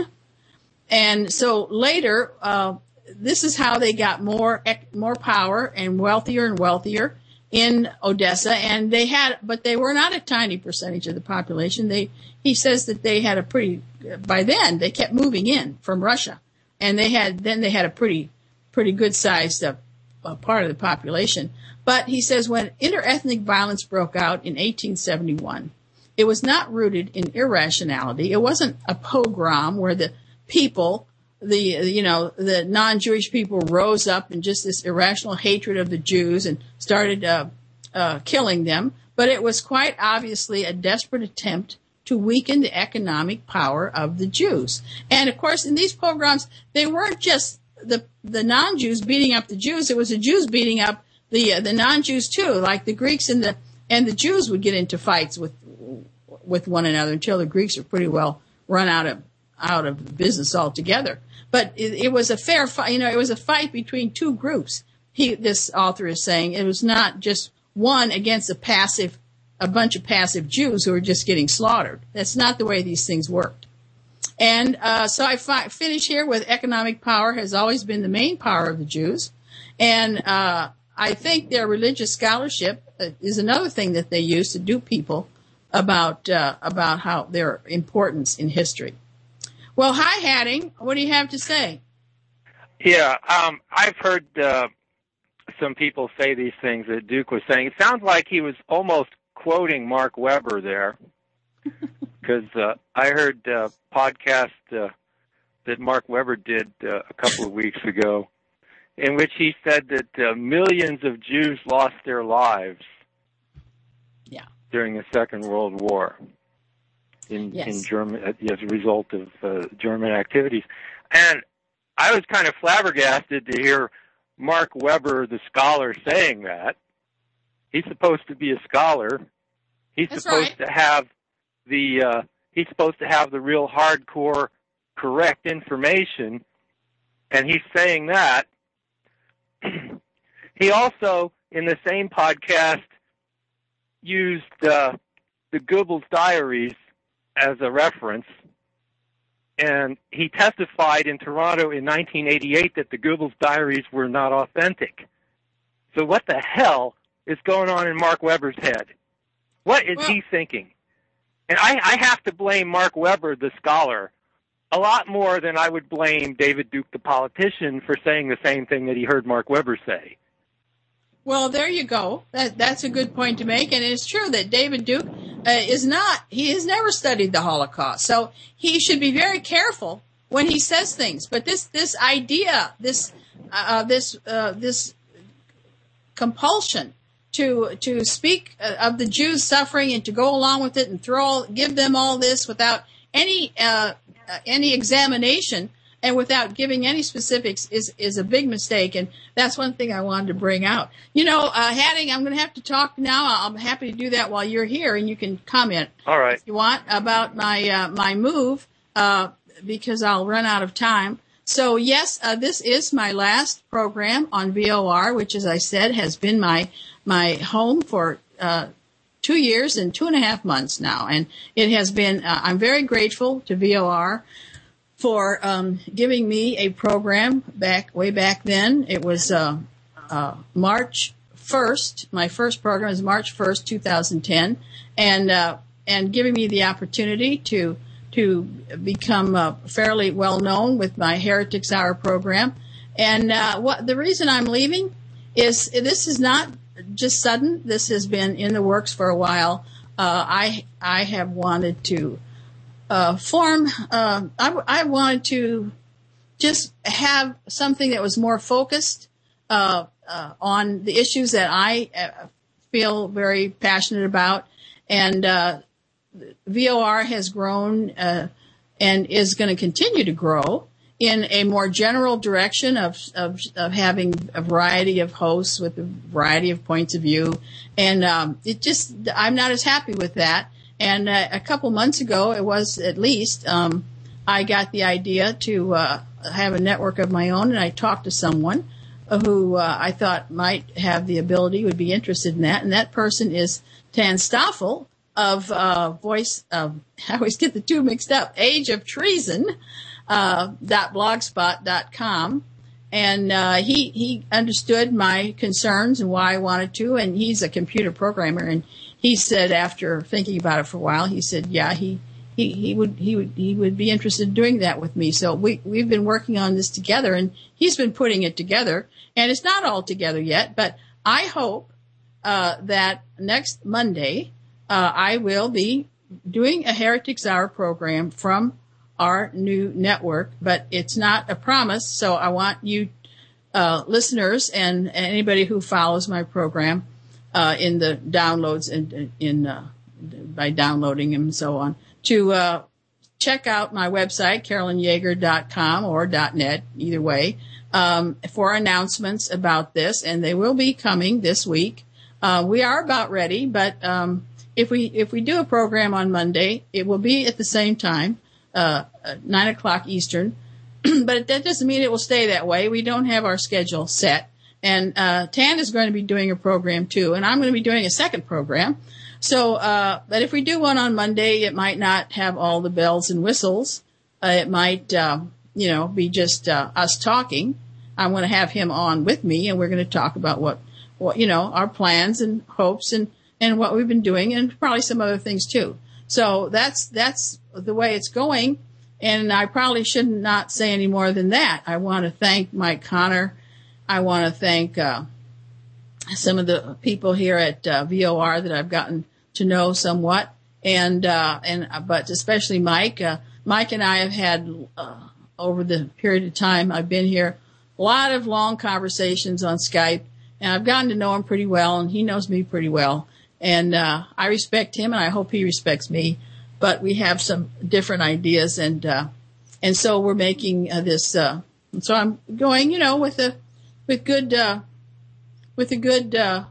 And so later, uh, this is how they got more more power and wealthier and wealthier in Odessa. And they had, but they were not a tiny percentage of the population. They he says that they had a pretty, by then they kept moving in from Russia, and they had then they had a pretty pretty good sized uh, uh, part of the population. But he says when interethnic violence broke out in eighteen seventy-one, it was not rooted in irrationality. It wasn't a pogrom where the people, the, you know, the non-Jewish people rose up in just this irrational hatred of the Jews and started uh, uh, killing them. But it was quite obviously a desperate attempt to weaken the economic power of the Jews. And of course, in these pogroms, they weren't just the the non-Jews beating up the Jews. It was the Jews beating up the uh, the non-Jews too. Like the Greeks and the and the Jews would get into fights with with one another until the Greeks were pretty well run out of out of business altogether. But it, it was a fair fight. You know, it was a fight between two groups. He, this author is saying it was not just one against a passive, a bunch of passive Jews who were just getting slaughtered. That's not the way these things worked. And uh, so I fi- finish here with economic power has always been the main power of the Jews. And uh, I think their religious scholarship is another thing that they use to dupe people about uh, about how their importance in history. Well, hi, Hatting. What do you have to say? Yeah, um, I've heard uh, some people say these things that Duke was saying. It sounds like he was almost quoting Mark Webber there, because uh, I heard a podcast uh, that Mark Webber did uh, a couple of weeks ago, in which he said that uh, millions of Jews lost their lives yeah. during the Second World War. In, yes. in German, as a result of uh, German activities. And I was kind of flabbergasted to hear Mark Webber, the scholar, saying that. He's supposed to be a scholar. He's That's supposed right. to have the, uh, he's supposed to have the real hardcore, correct information. And he's saying that. He also, in the same podcast, used uh, the Goebbels diaries as a reference, and he testified in Toronto in nineteen eighty-eight that the Goebbels diaries were not authentic. So what the hell is going on in Mark Webber's head? What is well, he thinking? And I, I have to blame Mark Webber, the scholar, a lot more than I would blame David Duke, the politician, for saying the same thing that he heard Mark Webber say. Well, there you go. That, that's a good point to make. And it's true that David Duke uh, is not, he has never studied the Holocaust. So he should be very careful when he says things. But this, this idea, this, uh, this, uh, this compulsion to, to speak of the Jews' suffering and to go along with it and throw, give them all this without any, uh, any examination and without giving any specifics is, is a big mistake. And that's one thing I wanted to bring out. You know, uh, Hatting, I'm going to have to talk now. I'm happy to do that while you're here, and you can comment All right. if you want about my, uh, my move, uh, because I'll run out of time. So yes, uh, this is my last program on V O R, which, as I said, has been my, my home for, uh, two years and two and a half months now. And it has been, uh, I'm very grateful to V O R for um, giving me a program back way back then. It was uh, uh, March first. My first program was March first, two thousand ten, and uh, and giving me the opportunity to to become uh, fairly well known with my Heretics Hour program. And uh, what the reason I'm leaving is this is not just sudden. This has been in the works for a while. Uh, I I have wanted to. Uh, form, uh, I, I wanted to just have something that was more focused uh, uh, on the issues that I uh, feel very passionate about. And uh, V O R has grown uh, and is going to continue to grow in a more general direction of, of, of having a variety of hosts with a variety of points of view. And um, it just, I'm not as happy with that. And uh, a couple months ago, it was at least, um, I got the idea to uh, have a network of my own, and I talked to someone who uh, I thought might have the ability, would be interested in that, and that person is Tan Stoffel of uh, Voice of, I always get the two mixed up, Age of Treason, uh, dot blogspot dot com. And uh, he he understood my concerns and why I wanted to, and he's a computer programmer, and he said after thinking about it for a while, he said, yeah, he he, he would he would he would be interested in doing that with me. So we we've been working on this together, and he's been putting it together, and it's not all together yet, but I hope uh, that next Monday uh, I will be doing a Heretics Hour program from our new network, but it's not a promise. So I want you, uh, listeners and, and anybody who follows my program, uh, in the downloads and in, uh, by downloading them and so on, to, uh, check out my website, carolyn yeager dot com or .net, either way, um, for announcements about this. And they will be coming this week. Uh, we are about ready, but, um, if we, if we do a program on Monday, it will be at the same time. Uh, nine o'clock Eastern, but that doesn't mean it will stay that way. We don't have our schedule set. And, uh, Tan is going to be doing a program too, and I'm going to be doing a second program. So, uh, but if we do one on Monday, it might not have all the bells and whistles. Uh, it might, uh, you know, be just, uh, us talking. I'm going to have him on with me, and we're going to talk about what, what, you know, our plans and hopes and, and what we've been doing, and probably some other things too. So that's, that's the way it's going. And I probably should not say any more than that. I want to thank Mike Connor. I want to thank, uh, some of the people here at, uh, V O R that I've gotten to know somewhat. And, uh, and, but especially Mike, uh, Mike and I have had, uh, over the period of time I've been here, a lot of long conversations on Skype, and I've gotten to know him pretty well, and he knows me pretty well. And, uh, I respect him, and I hope he respects me, but we have some different ideas, and, uh, and so we're making uh, this, uh, and so I'm going, you know, with a, with good, uh, with a good, uh,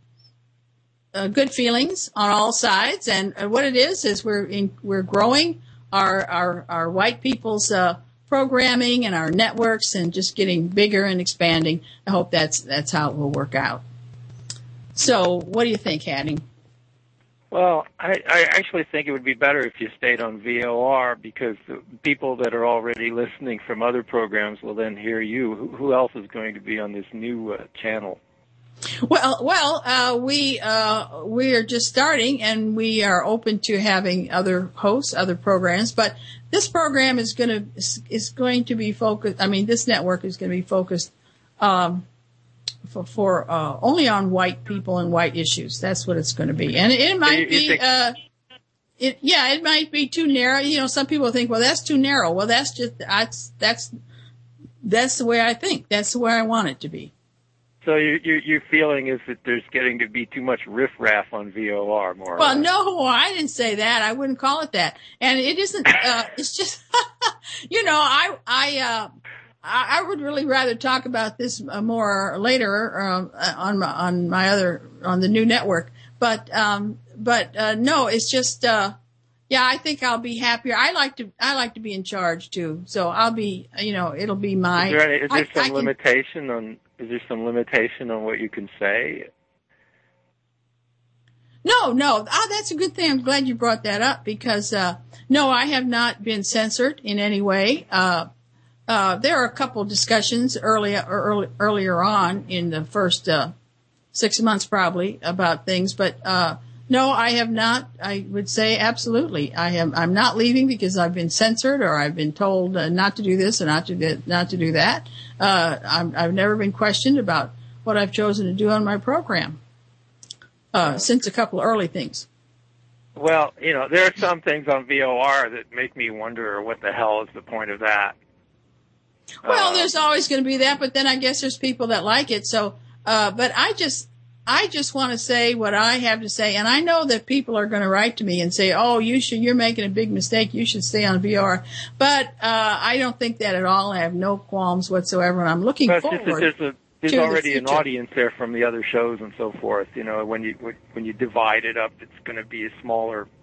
uh, good feelings on all sides. And uh, what it is, is we're in, we're growing our, our, our white people's, uh, programming and our networks, and just getting bigger and expanding. I hope that's, that's how it will work out. So, what do you think, Hattie? Well, I, I actually think it would be better if you stayed on V O R, because the people that are already listening from other programs will then hear you. Who, who else is going to be on this new uh, channel? Well, well, uh, we uh, we are just starting, and we are open to having other hosts, other programs. But this program is going to is, is going to be focused. I mean, this network is going to be focused. Um, For, for uh, only on white people and white issues. That's what it's going to be. And it, it might you, you be, think- uh, it, yeah, it might be too narrow. You know, some people think, well, that's too narrow. Well, that's just, that's, that's, that's the way I think. That's the way I want it to be. So your your your feeling is that there's getting to be too much riffraff on V O R, more or Well, less. no, I didn't say that. I wouldn't call it that. And it isn't, uh, it's just, you know, I, I, uh, I would really rather talk about this more later um, on my on my other on the new network, but um, but uh, no, it's just uh, yeah. I think I'll be happier. I like to I like to be in charge too, so I'll be you know it'll be my. Is there, any, is there I, some I can, limitation on is there some limitation on what you can say? No, no. Ah, that's a good thing. I'm glad you brought that up, because uh, no, I have not been censored in any way. Uh, Uh, there are a couple of discussions earlier, early, earlier on in the first, uh, six months probably about things, but, uh, no, I have not. I would say absolutely. I am, I'm not leaving because I've been censored, or I've been told uh, not to do this and not to do, not to do that. Uh, I'm, I've never been questioned about what I've chosen to do on my program, uh, since a couple of early things. Well, you know, there are some things on V O R that make me wonder what the hell is the point of that. Well, Uh, there's always going to be that, but then I guess there's people that like it. So, uh, but I just, I just want to say what I have to say. And I know that people are going to write to me and say, oh, you should, you're making a big mistake. You should stay on V O R. But, uh, I don't think that at all. I have no qualms whatsoever. And I'm looking But it's forward just that there's a, there's to already the an future. audience there from the other shows and so forth. You know, when you when you divide it up, it's going to be a smaller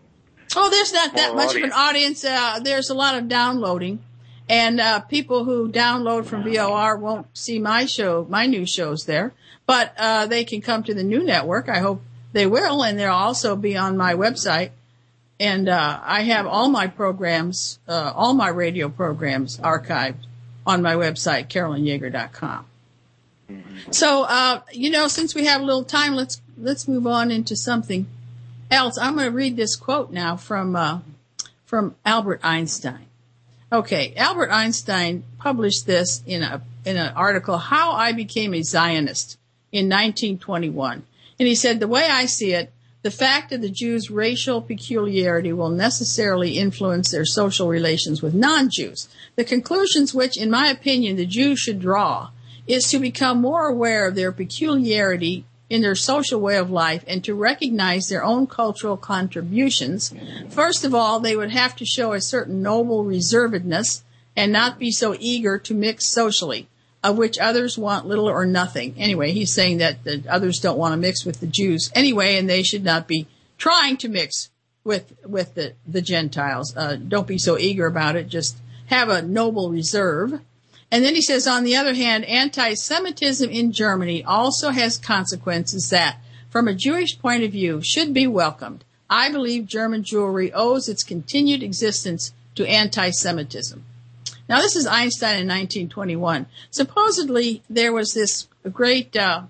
Oh, there's not that much audience. of an audience. Uh, there's a lot of downloading. And uh, people who download from V O R won't see my show, my new shows there. But uh, they can come to the new network. I hope they will. And they'll also be on my website. And uh, I have all my programs, uh, all my radio programs archived on my website, carolyn yeager dot com. Mm-hmm. So, uh, you know, since we have a little time, let's let's move on into something else. I'm going to read this quote now from uh, from Albert Einstein. Okay, Albert Einstein published this in a in an article, How I Became a Zionist, in nineteen twenty-one. And he said, the way I see it, the fact of the Jews' racial peculiarity will necessarily influence their social relations with non-Jews. The conclusions which, in my opinion, the Jews should draw is to become more aware of their peculiarity in their social way of life and to recognize their own cultural contributions. First of all, they would have to show a certain noble reservedness and not be so eager to mix socially, of which others want little or nothing. Anyway, he's saying that the others don't want to mix with the Jews anyway, and they should not be trying to mix with with the, the Gentiles. Uh, don't be so eager about it. Just have a noble reserve. And then he says, on the other hand, anti-Semitism in Germany also has consequences that, from a Jewish point of view, should be welcomed. I believe German Jewry owes its continued existence to anti-Semitism. Now, this is Einstein in nineteen twenty-one. Supposedly, there was this great uh,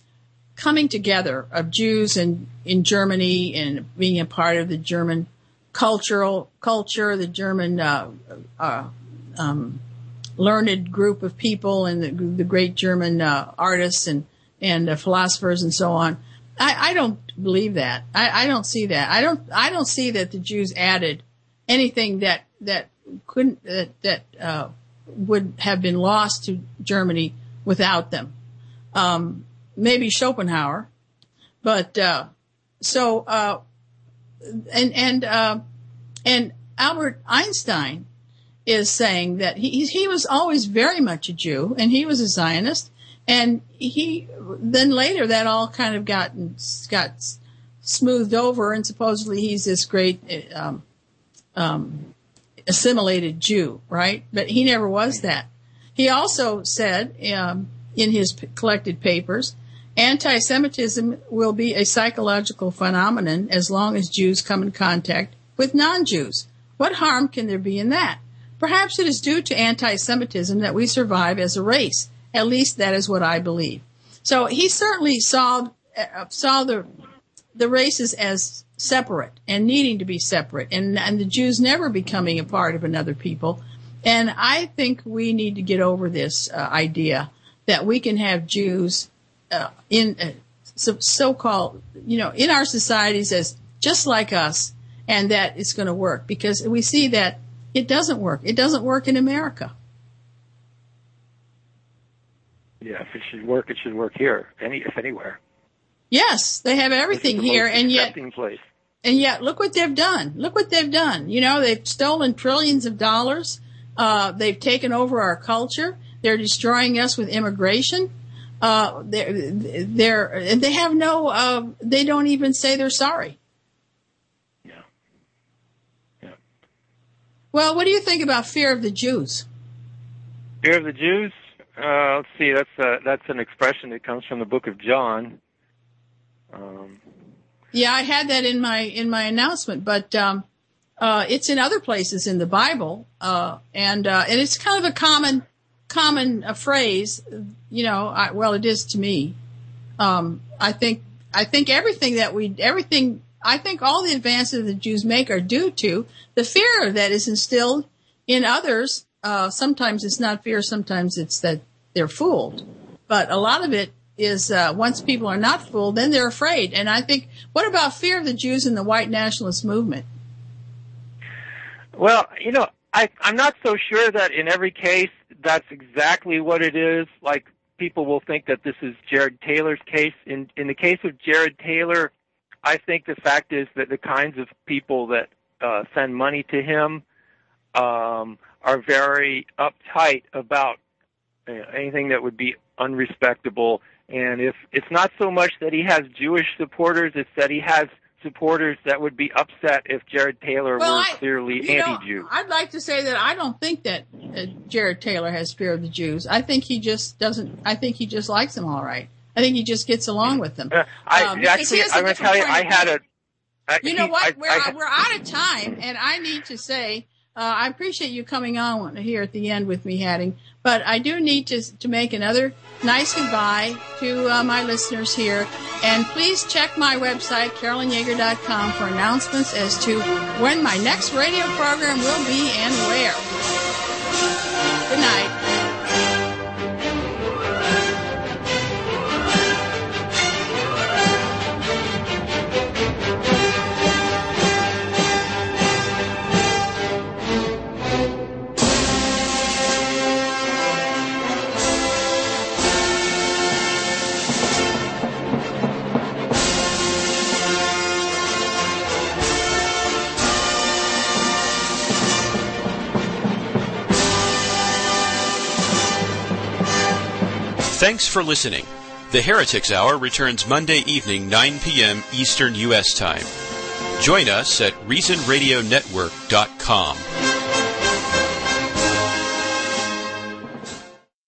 coming together of Jews in, in Germany and being a part of the German cultural culture, the German uh, uh, um learned group of people and the, the great German uh, artists and and uh, philosophers and so on. I, I don't believe that. I, I don't see that. I don't. I don't see that the Jews added anything that that couldn't that that uh, would have been lost to Germany without them. Um, maybe Schopenhauer, but uh, so uh, and and uh, and Albert Einstein is saying that he he was always very much a Jew and he was a Zionist, and he then later that all kind of got got smoothed over, and supposedly he's this great um, um, assimilated Jew, right? But he never was that. He also said um, in his p- collected papers, anti-Semitism will be a psychological phenomenon as long as Jews come in contact with non-Jews. What harm can there be in that? Perhaps it is due to anti-Semitism that we survive as a race. At least that is what I believe. So he certainly saw uh, saw the the races as separate and needing to be separate, and, and the Jews never becoming a part of another people. And I think we need to get over this uh, idea that we can have Jews uh, in uh, so, so-called, you know, in our societies as just like us, and that it's going to work, because we see that it doesn't work. It doesn't work in America. Yeah, if it should work, it should work here, any if anywhere. Yes, they have everything This is the here, most and yet, accepting place. and yet, look what they've done. Look what they've done. You know, they've stolen trillions of dollars. Uh, they've taken over our culture. They're destroying us with immigration. Uh, they're, they're, and they have no. Uh, they don't even say they're sorry. Well, what do you think about fear of the Jews? Fear of the Jews? Uh, let's see. That's uh, that's an expression that comes from the Book of John. Um, yeah, I had that in my in my announcement, but um, uh, it's in other places in the Bible, uh, and uh, and it's kind of a common common uh, phrase. You know, I, well, it is to me. Um, I think I think everything that we everything. I think all the advances the Jews make are due to the fear that is instilled in others. Uh, sometimes it's not fear, sometimes it's that they're fooled. But a lot of it is uh, once people are not fooled, then they're afraid. And I think, what about fear of the Jews in the white nationalist movement? Well, you know, I, I'm not so sure that in every case that's exactly what it is. Like, people will think that this is Jared Taylor's case. In, in the case of Jared Taylor, I think the fact is that the kinds of people that uh, send money to him um, are very uptight about uh, anything that would be unrespectable. And if it's not so much that he has Jewish supporters, it's that he has supporters that would be upset if Jared Taylor well, were I, clearly you know, anti-Jew. I'd like to say that I don't think that uh, Jared Taylor has fear of the Jews. I think he just doesn't. I think he just likes them all right. I think he just gets along with them. Uh, I um, actually, I'm going to tell you, I had a. I, You know he, what? I, we're I, we're out of time, and I need to say uh, I appreciate you coming on here at the end with me, Hatting. But I do need to to make another nice goodbye to uh, my listeners here. And please check my website, carolyn yeager dot com, for announcements as to when my next radio program will be and where. Good night. Thanks for listening. The Heretics Hour returns Monday evening, nine p.m. Eastern U S Time. Join us at reason radio network dot com.